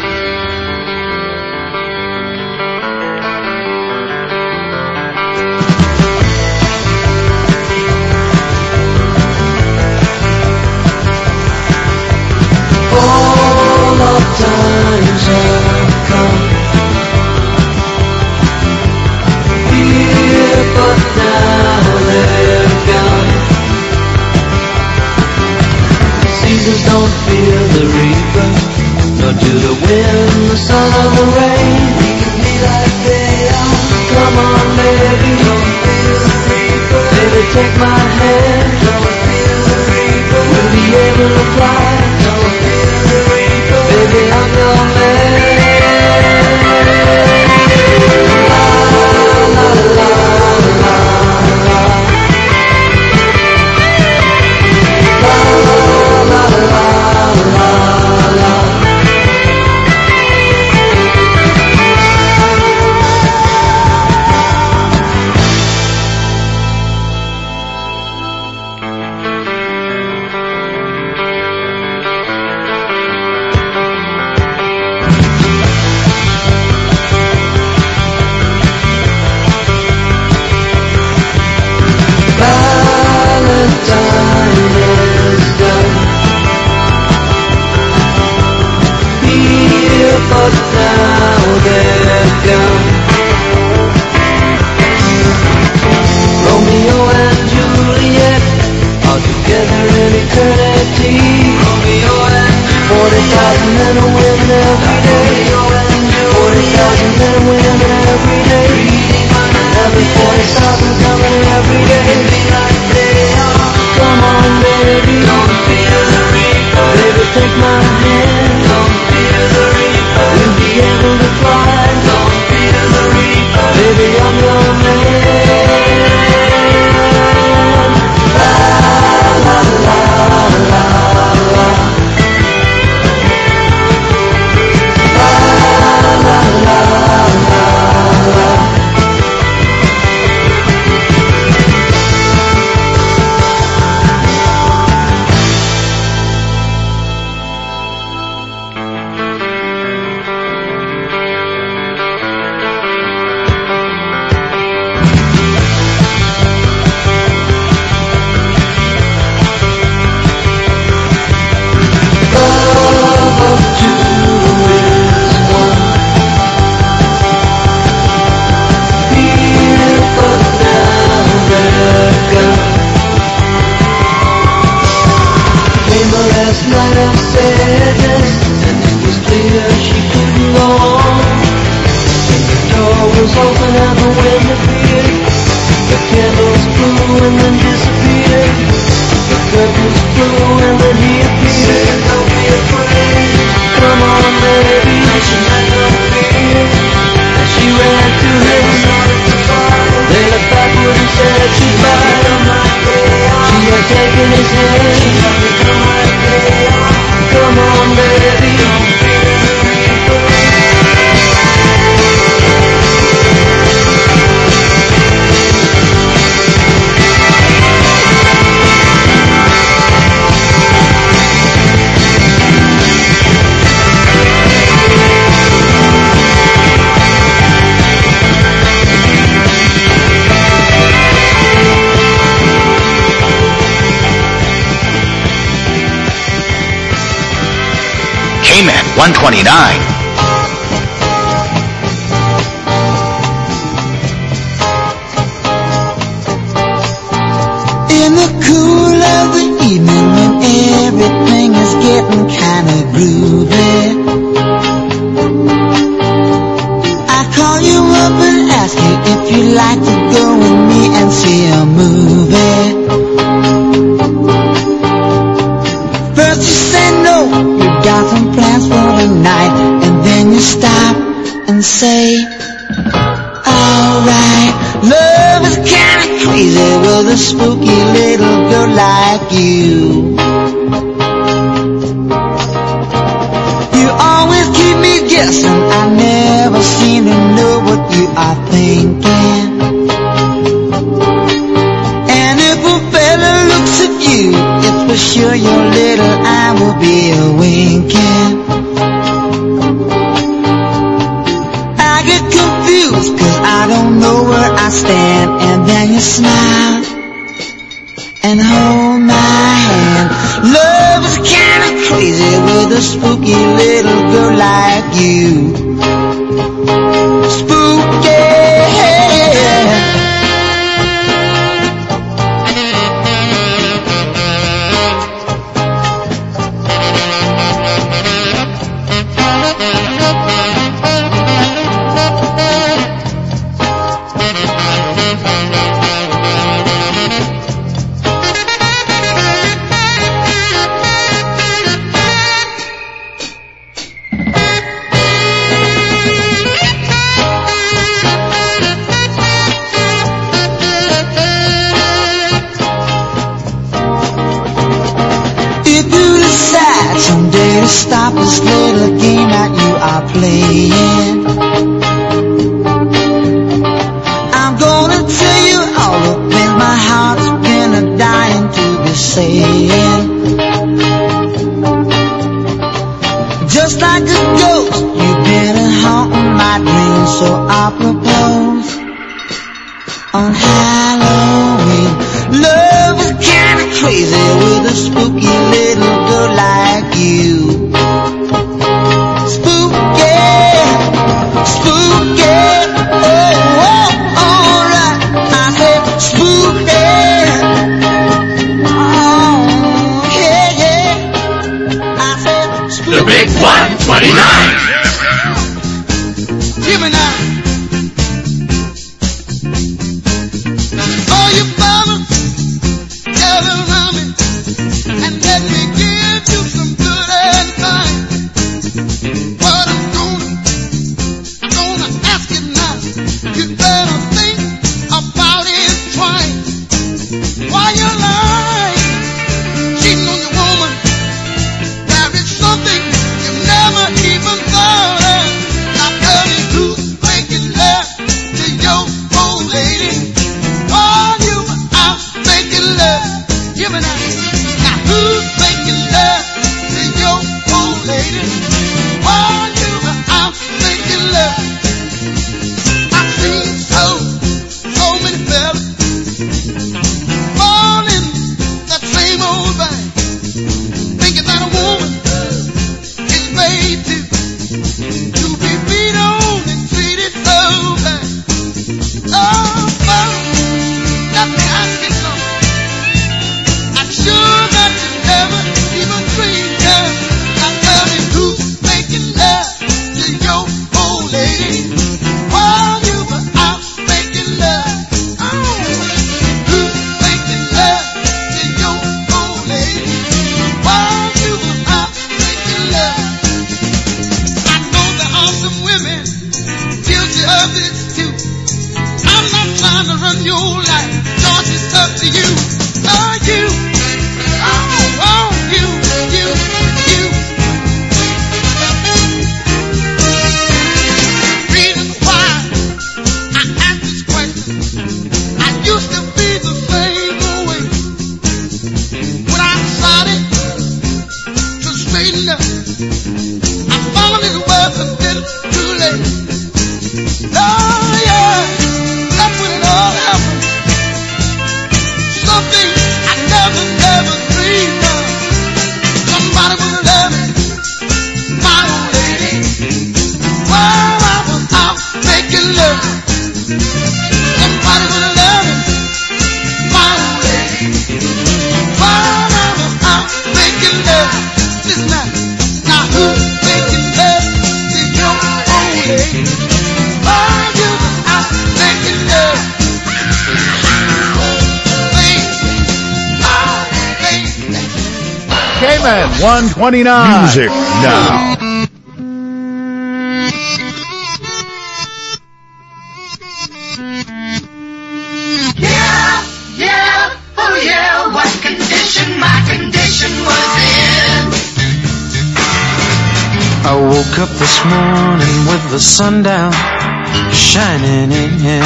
All of times have come here, but now they're gone. Seasons don't fear the reaper, nor do the wind, the sun, or the rain. We can be like they are. Come on, baby, don't fear the reaper. Baby, take my hand. Don't fear the reaper. We'll be able to fly. Don't fear the reaper. Baby, I'm your man. La la la la la. La la la la la. Valentine is done here, but now they're gone. Romeo and Juliet are together in eternity. Romeo and 40,000 men win every day. 40,000 men win every day. Every 40,000 coming every day. Come on, baby, don't fear the reaper. Baby, take my hand. Don't fear the reaper. We'll be able to fly. Don't fear the reaper. Baby, I'm your man. La la la la la. La la la la la. Last night I said yes, and it was clear she couldn't go on. And the door was open and the wind appeared. The candles flew and then disappeared. The curtains flew and then he appeared. Don't be afraid, come on baby, she had no fear. And she ran to him, they looked backward and said goodbye. She had taken his hand. Come on, baby. 129. In the cool of the evening when everything is getting kinda groovy, I call you up and ask you if you'd like to go with me and see a movie. First you say no, you got some plans for the night, and then you stop and say, alright, love is kinda crazy with a spooky little girl like you. You always keep me guessing, I never seem to know what you are thinking. And if a fella looks at you, it's for sure your little eye will be a-winking. I get confused cause I don't know where I stand, and then you smile and hold my hand. Love is kinda crazy with a spooky little girl like you. Spooky. Stop this little game that you are playing. I'm gonna tell you all the things my heart's been dying to be saying. Just like a ghost, you've been haunting my dreams, so I propose on Halloween. Love is kinda crazy with a spooky little girl like you. The Big 129. Hear me now. Oh, you mama, gather around me and let me give you some good advice. What I'm gonna ask you now, you better think about it twice. Why you lie, cheating on your woman? There is something you never even thought of. Now tell me who's making love to your old lady while you were out making love. Give me that. Now who's making love to your old lady while you were out making love? I've seen so many fellas fall in that same old thing, thinking that a woman is made to be beat on and treated so bad. Oh, folks, let me ask you something. At Somebody will love him my way. Forever I'm making love. Listen now who's making love to your own way? Forever I'm making love. Cayman 129. Music now. I woke up this morning with the sun down shining in.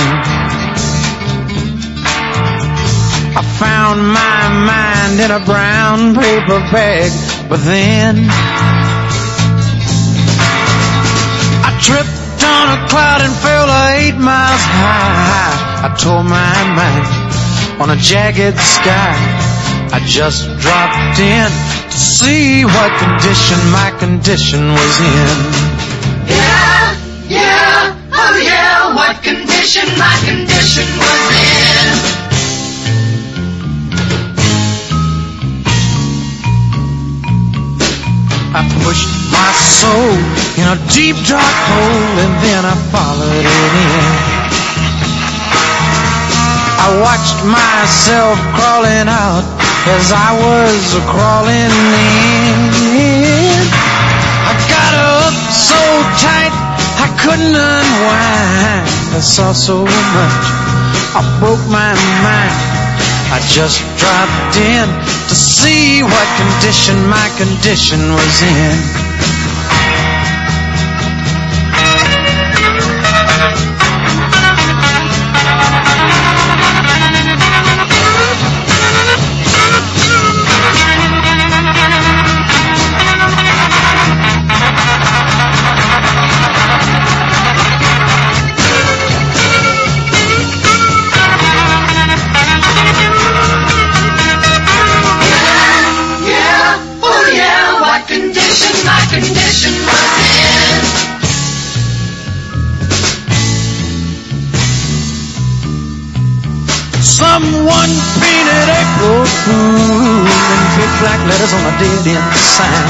I found my mind in a brown paper bag, but then I tripped on a cloud and fell 8 miles high. I tore my mind on a jagged sky. I just dropped in to see what condition my condition was in. Yeah, yeah, oh yeah, what condition my condition was in. I pushed my soul in a deep dark hole and then I followed it in. I watched myself crawling out as I was crawling in. I got up so tight I couldn't unwind. I saw so much, I broke my mind. I just dropped in to see what condition my condition was in. Someone painted April Fool in big black letters on a dead-end sign.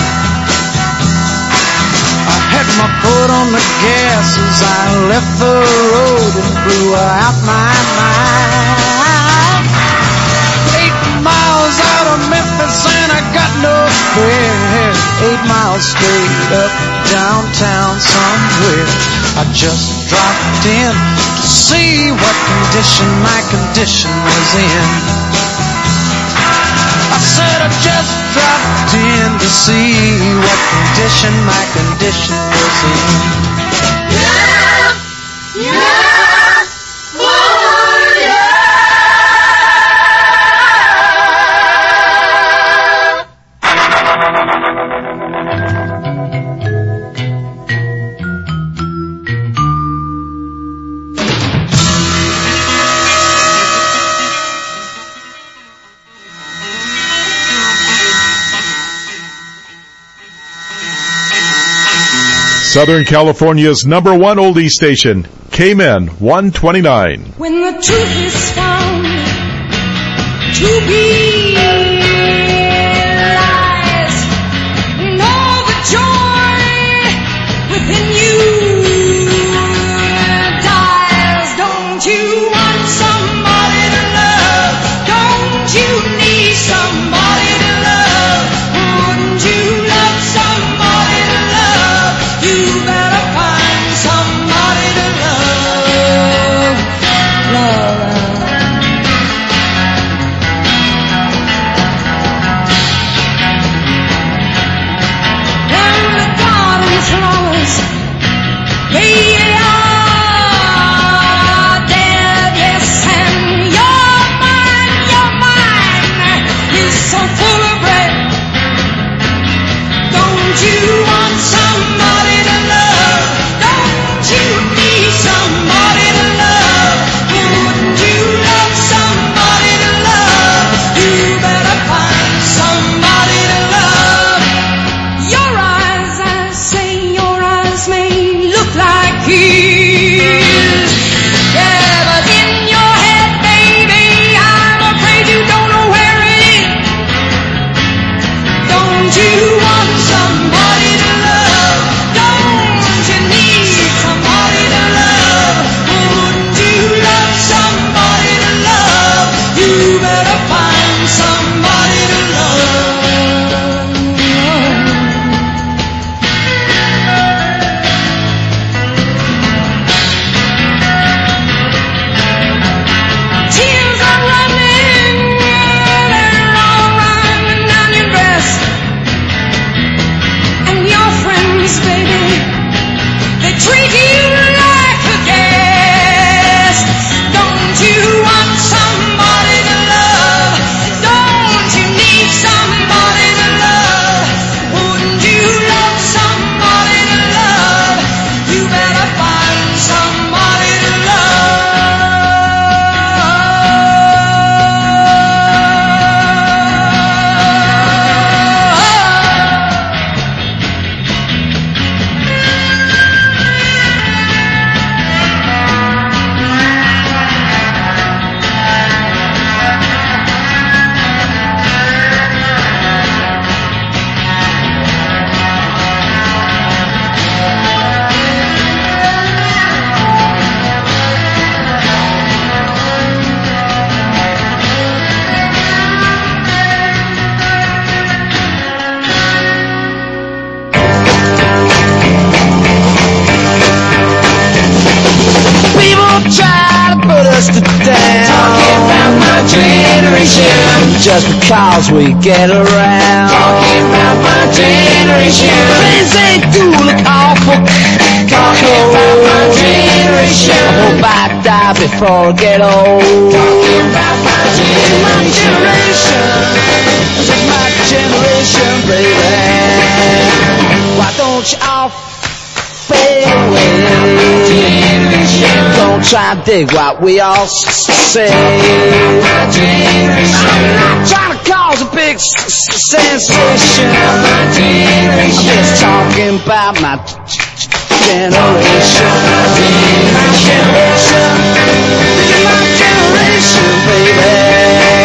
I had my foot on the gas as I left the road and blew out my mind. 8 miles out of Memphis and I got no fare. 8 miles straight up downtown somewhere. I just dropped in to see what condition my condition was in. I said I just dropped in to see what condition my condition was in. Yeah, yeah, oh yeah. Southern California's number one oldie station, Cayman 129. When the truth is found to be lies, and all the joy within you dies. Don't you want somebody to love? Don't you need somebody to love? Wouldn't you love somebody to love? You better find somebody to love. Love. us down. Talking about my generation. Just because we get around. Talking about my generation. Things they do look awful. Talking about my generation. I hope I die before I get old. Talking about my generation. This is my generation, baby. Why don't you all fade away? Don't try and dig what we all say. My generation. I'm not trying to cause a big sensation. My generation. I'm just talking about my generation. My generation. This is my generation, baby.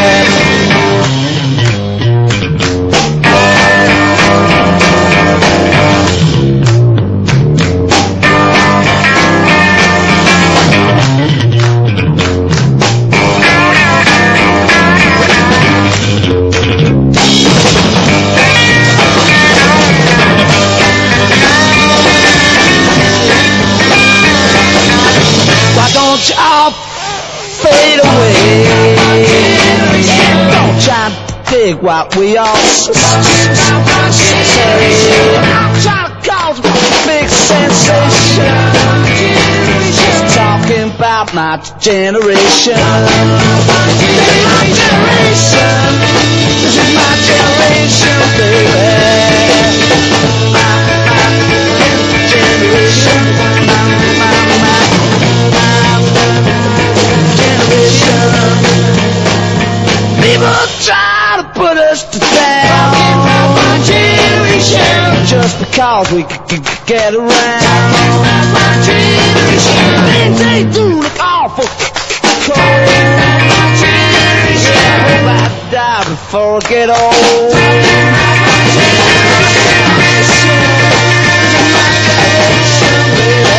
Don't you all fade away. Don't try to dig what we all say. I'm trying to cause a big sensation. Just talking about my generation. This is my generation. This is my generation, baby. My generation. People try to put us down. Talking about my generation. Just because we get around. Talking about my generation. Things they do look awful cold. My generation. I hope I die before I get old. Talking about my generation. My generation, baby.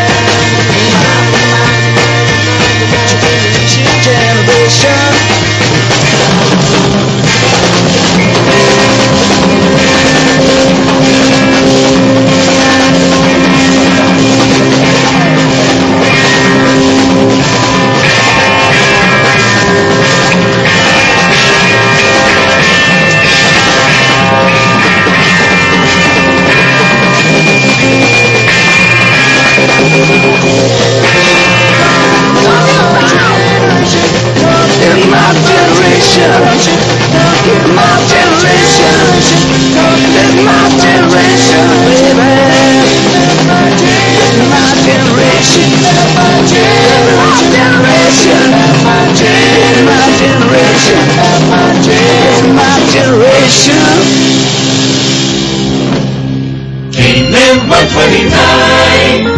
My generation. K-Men 129.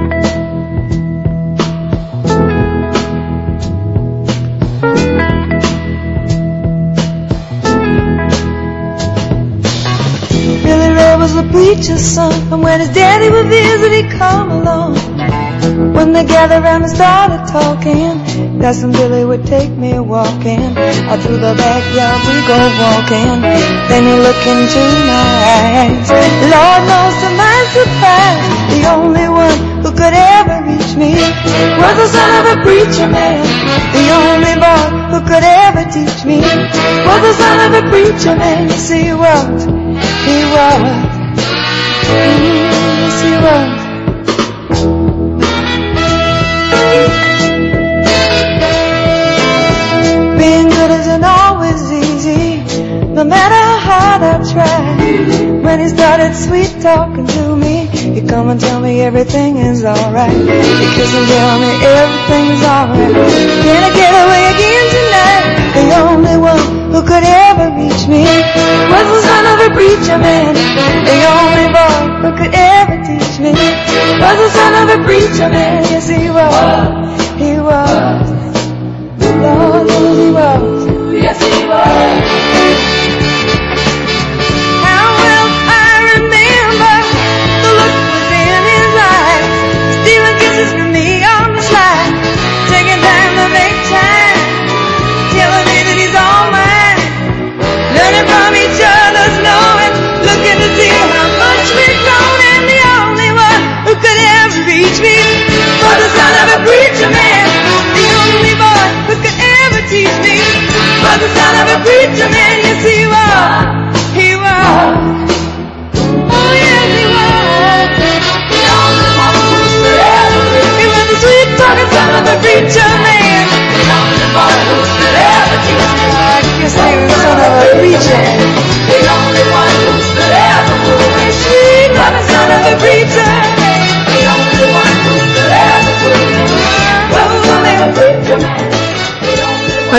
Billy Ray was the preacher's son, and when his daddy would visit, he'd come along. When they gathered around and started talking, that's when Billy would take me walking. Out through the backyard we go walking. Then he look into my eyes. Lord knows to my surprise, the only one who could ever reach me was the son of a preacher man. The only boy who could ever teach me was the son of a preacher man. Yes, he was. He was. Yes, he was. Being good isn't always easy, no matter how hard I try. When he started sweet talking to me, he'd come and tell me everything is alright. He'd kiss and tell me everything's alright. Can I get away again tonight? The only one who could ever reach me was the son of a preacher man. The only boy who could ever teach me was the son of a preacher man. Yes, he was. He was. Lord, yes, he was. Yes, he was. How well I remember the look within his eyes, stealing kisses from me on the slide, taking time to make time, telling me that he's all mine, learning from each other's knowing, looking to see how much we've grown, and the only one who could ever reach me was the son of a preacher man. The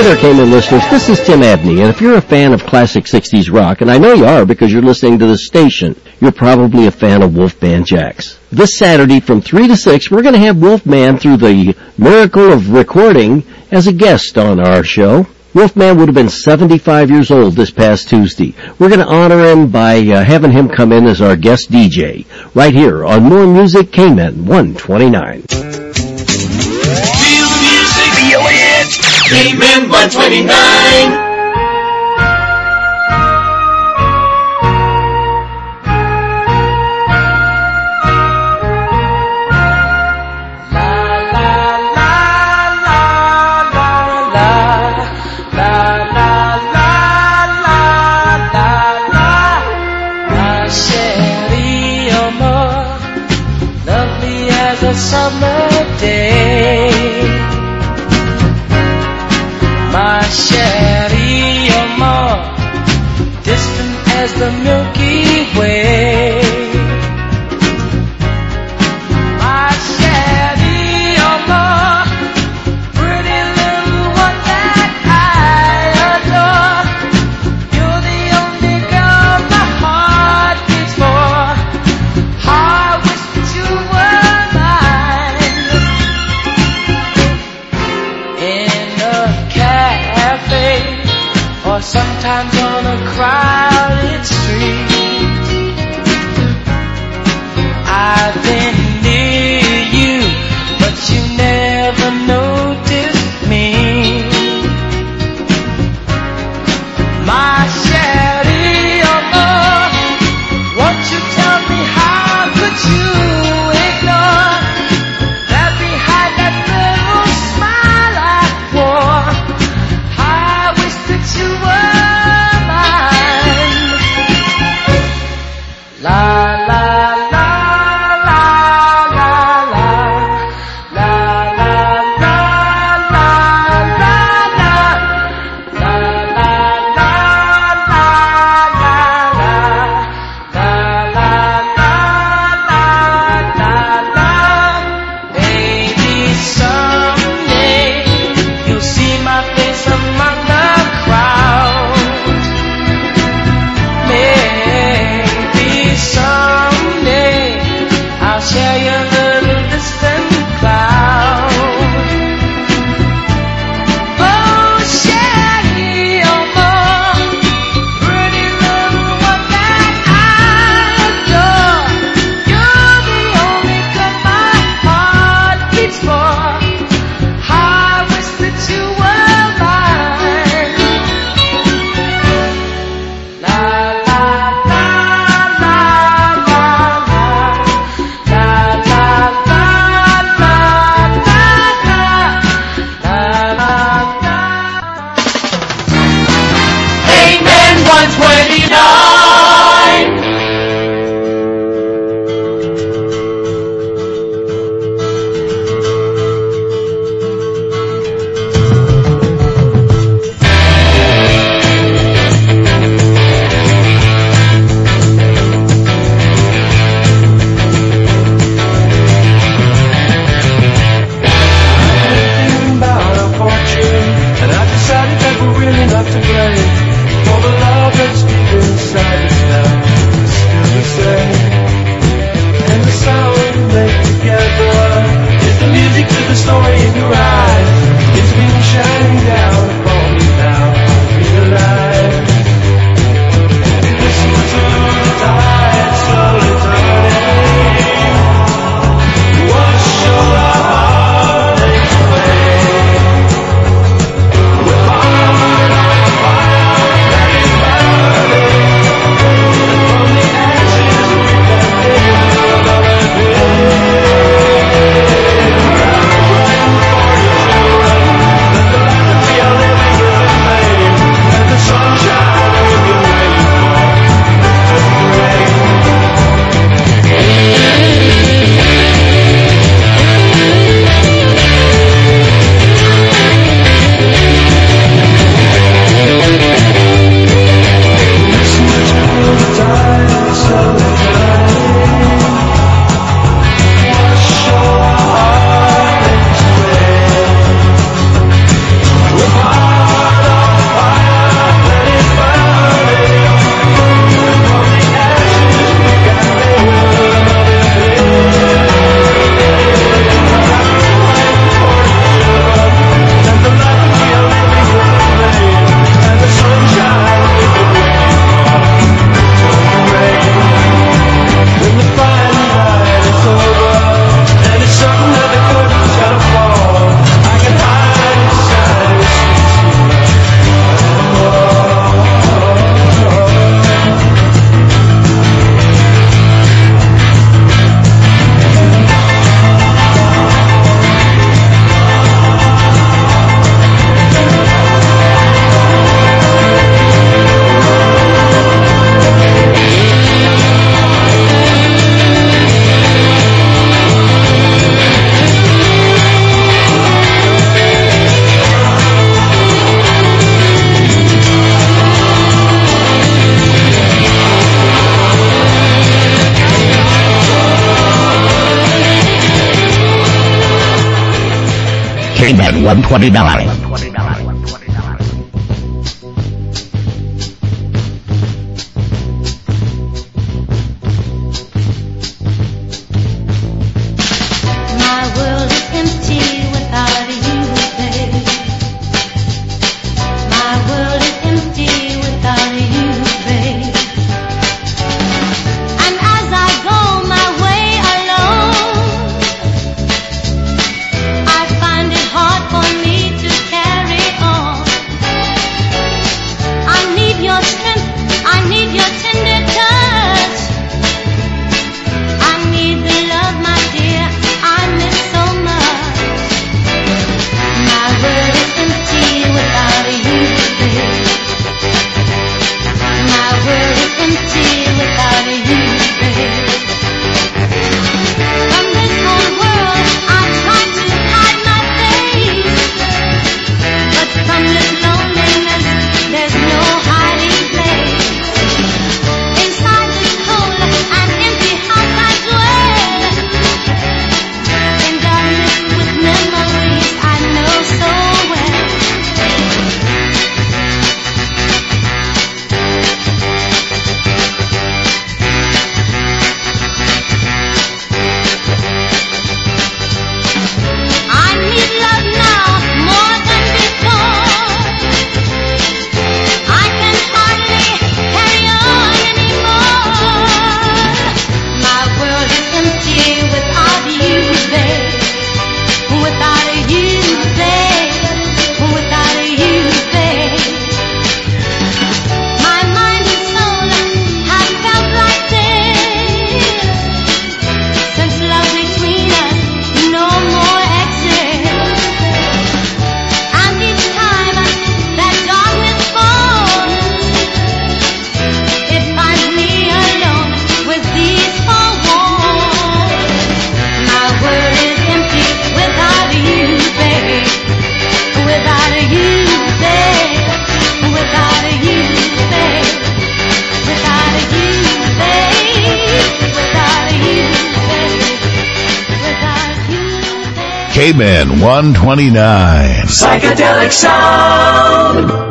there, Cayman listeners. This is Tim Abney, and if you're a fan of classic 60s rock, and I know you are because you're listening to this station, you're probably a fan of Wolfman Jax. This Saturday from 3 to 6, we're going to have Wolfman through the miracle of recording as a guest on our show. Wolfman would have been 75 years old this past Tuesday. We're going to honor him by having him come in as our guest DJ right here on More Music Cayman 129. Feel the music, feel it. Cayman 129. Summer day, my Sherry, you're more distant as the Milky Way. My Sherry, you're more pretty little one that I adore. You're the only girl my heart beats for. I wish that you were or sometimes on a crowded street. I've been near you, but you never noticed me. My Sherry, oh, won't you tell me how could you ignore that behind that little smile I wore? You were mine. K-Man 129. K-Man 129. Psychedelic sound.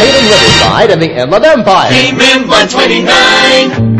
Salem Riverside and the Inland Empire. Came in 129.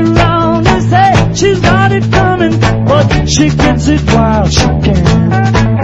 She gets it while she can.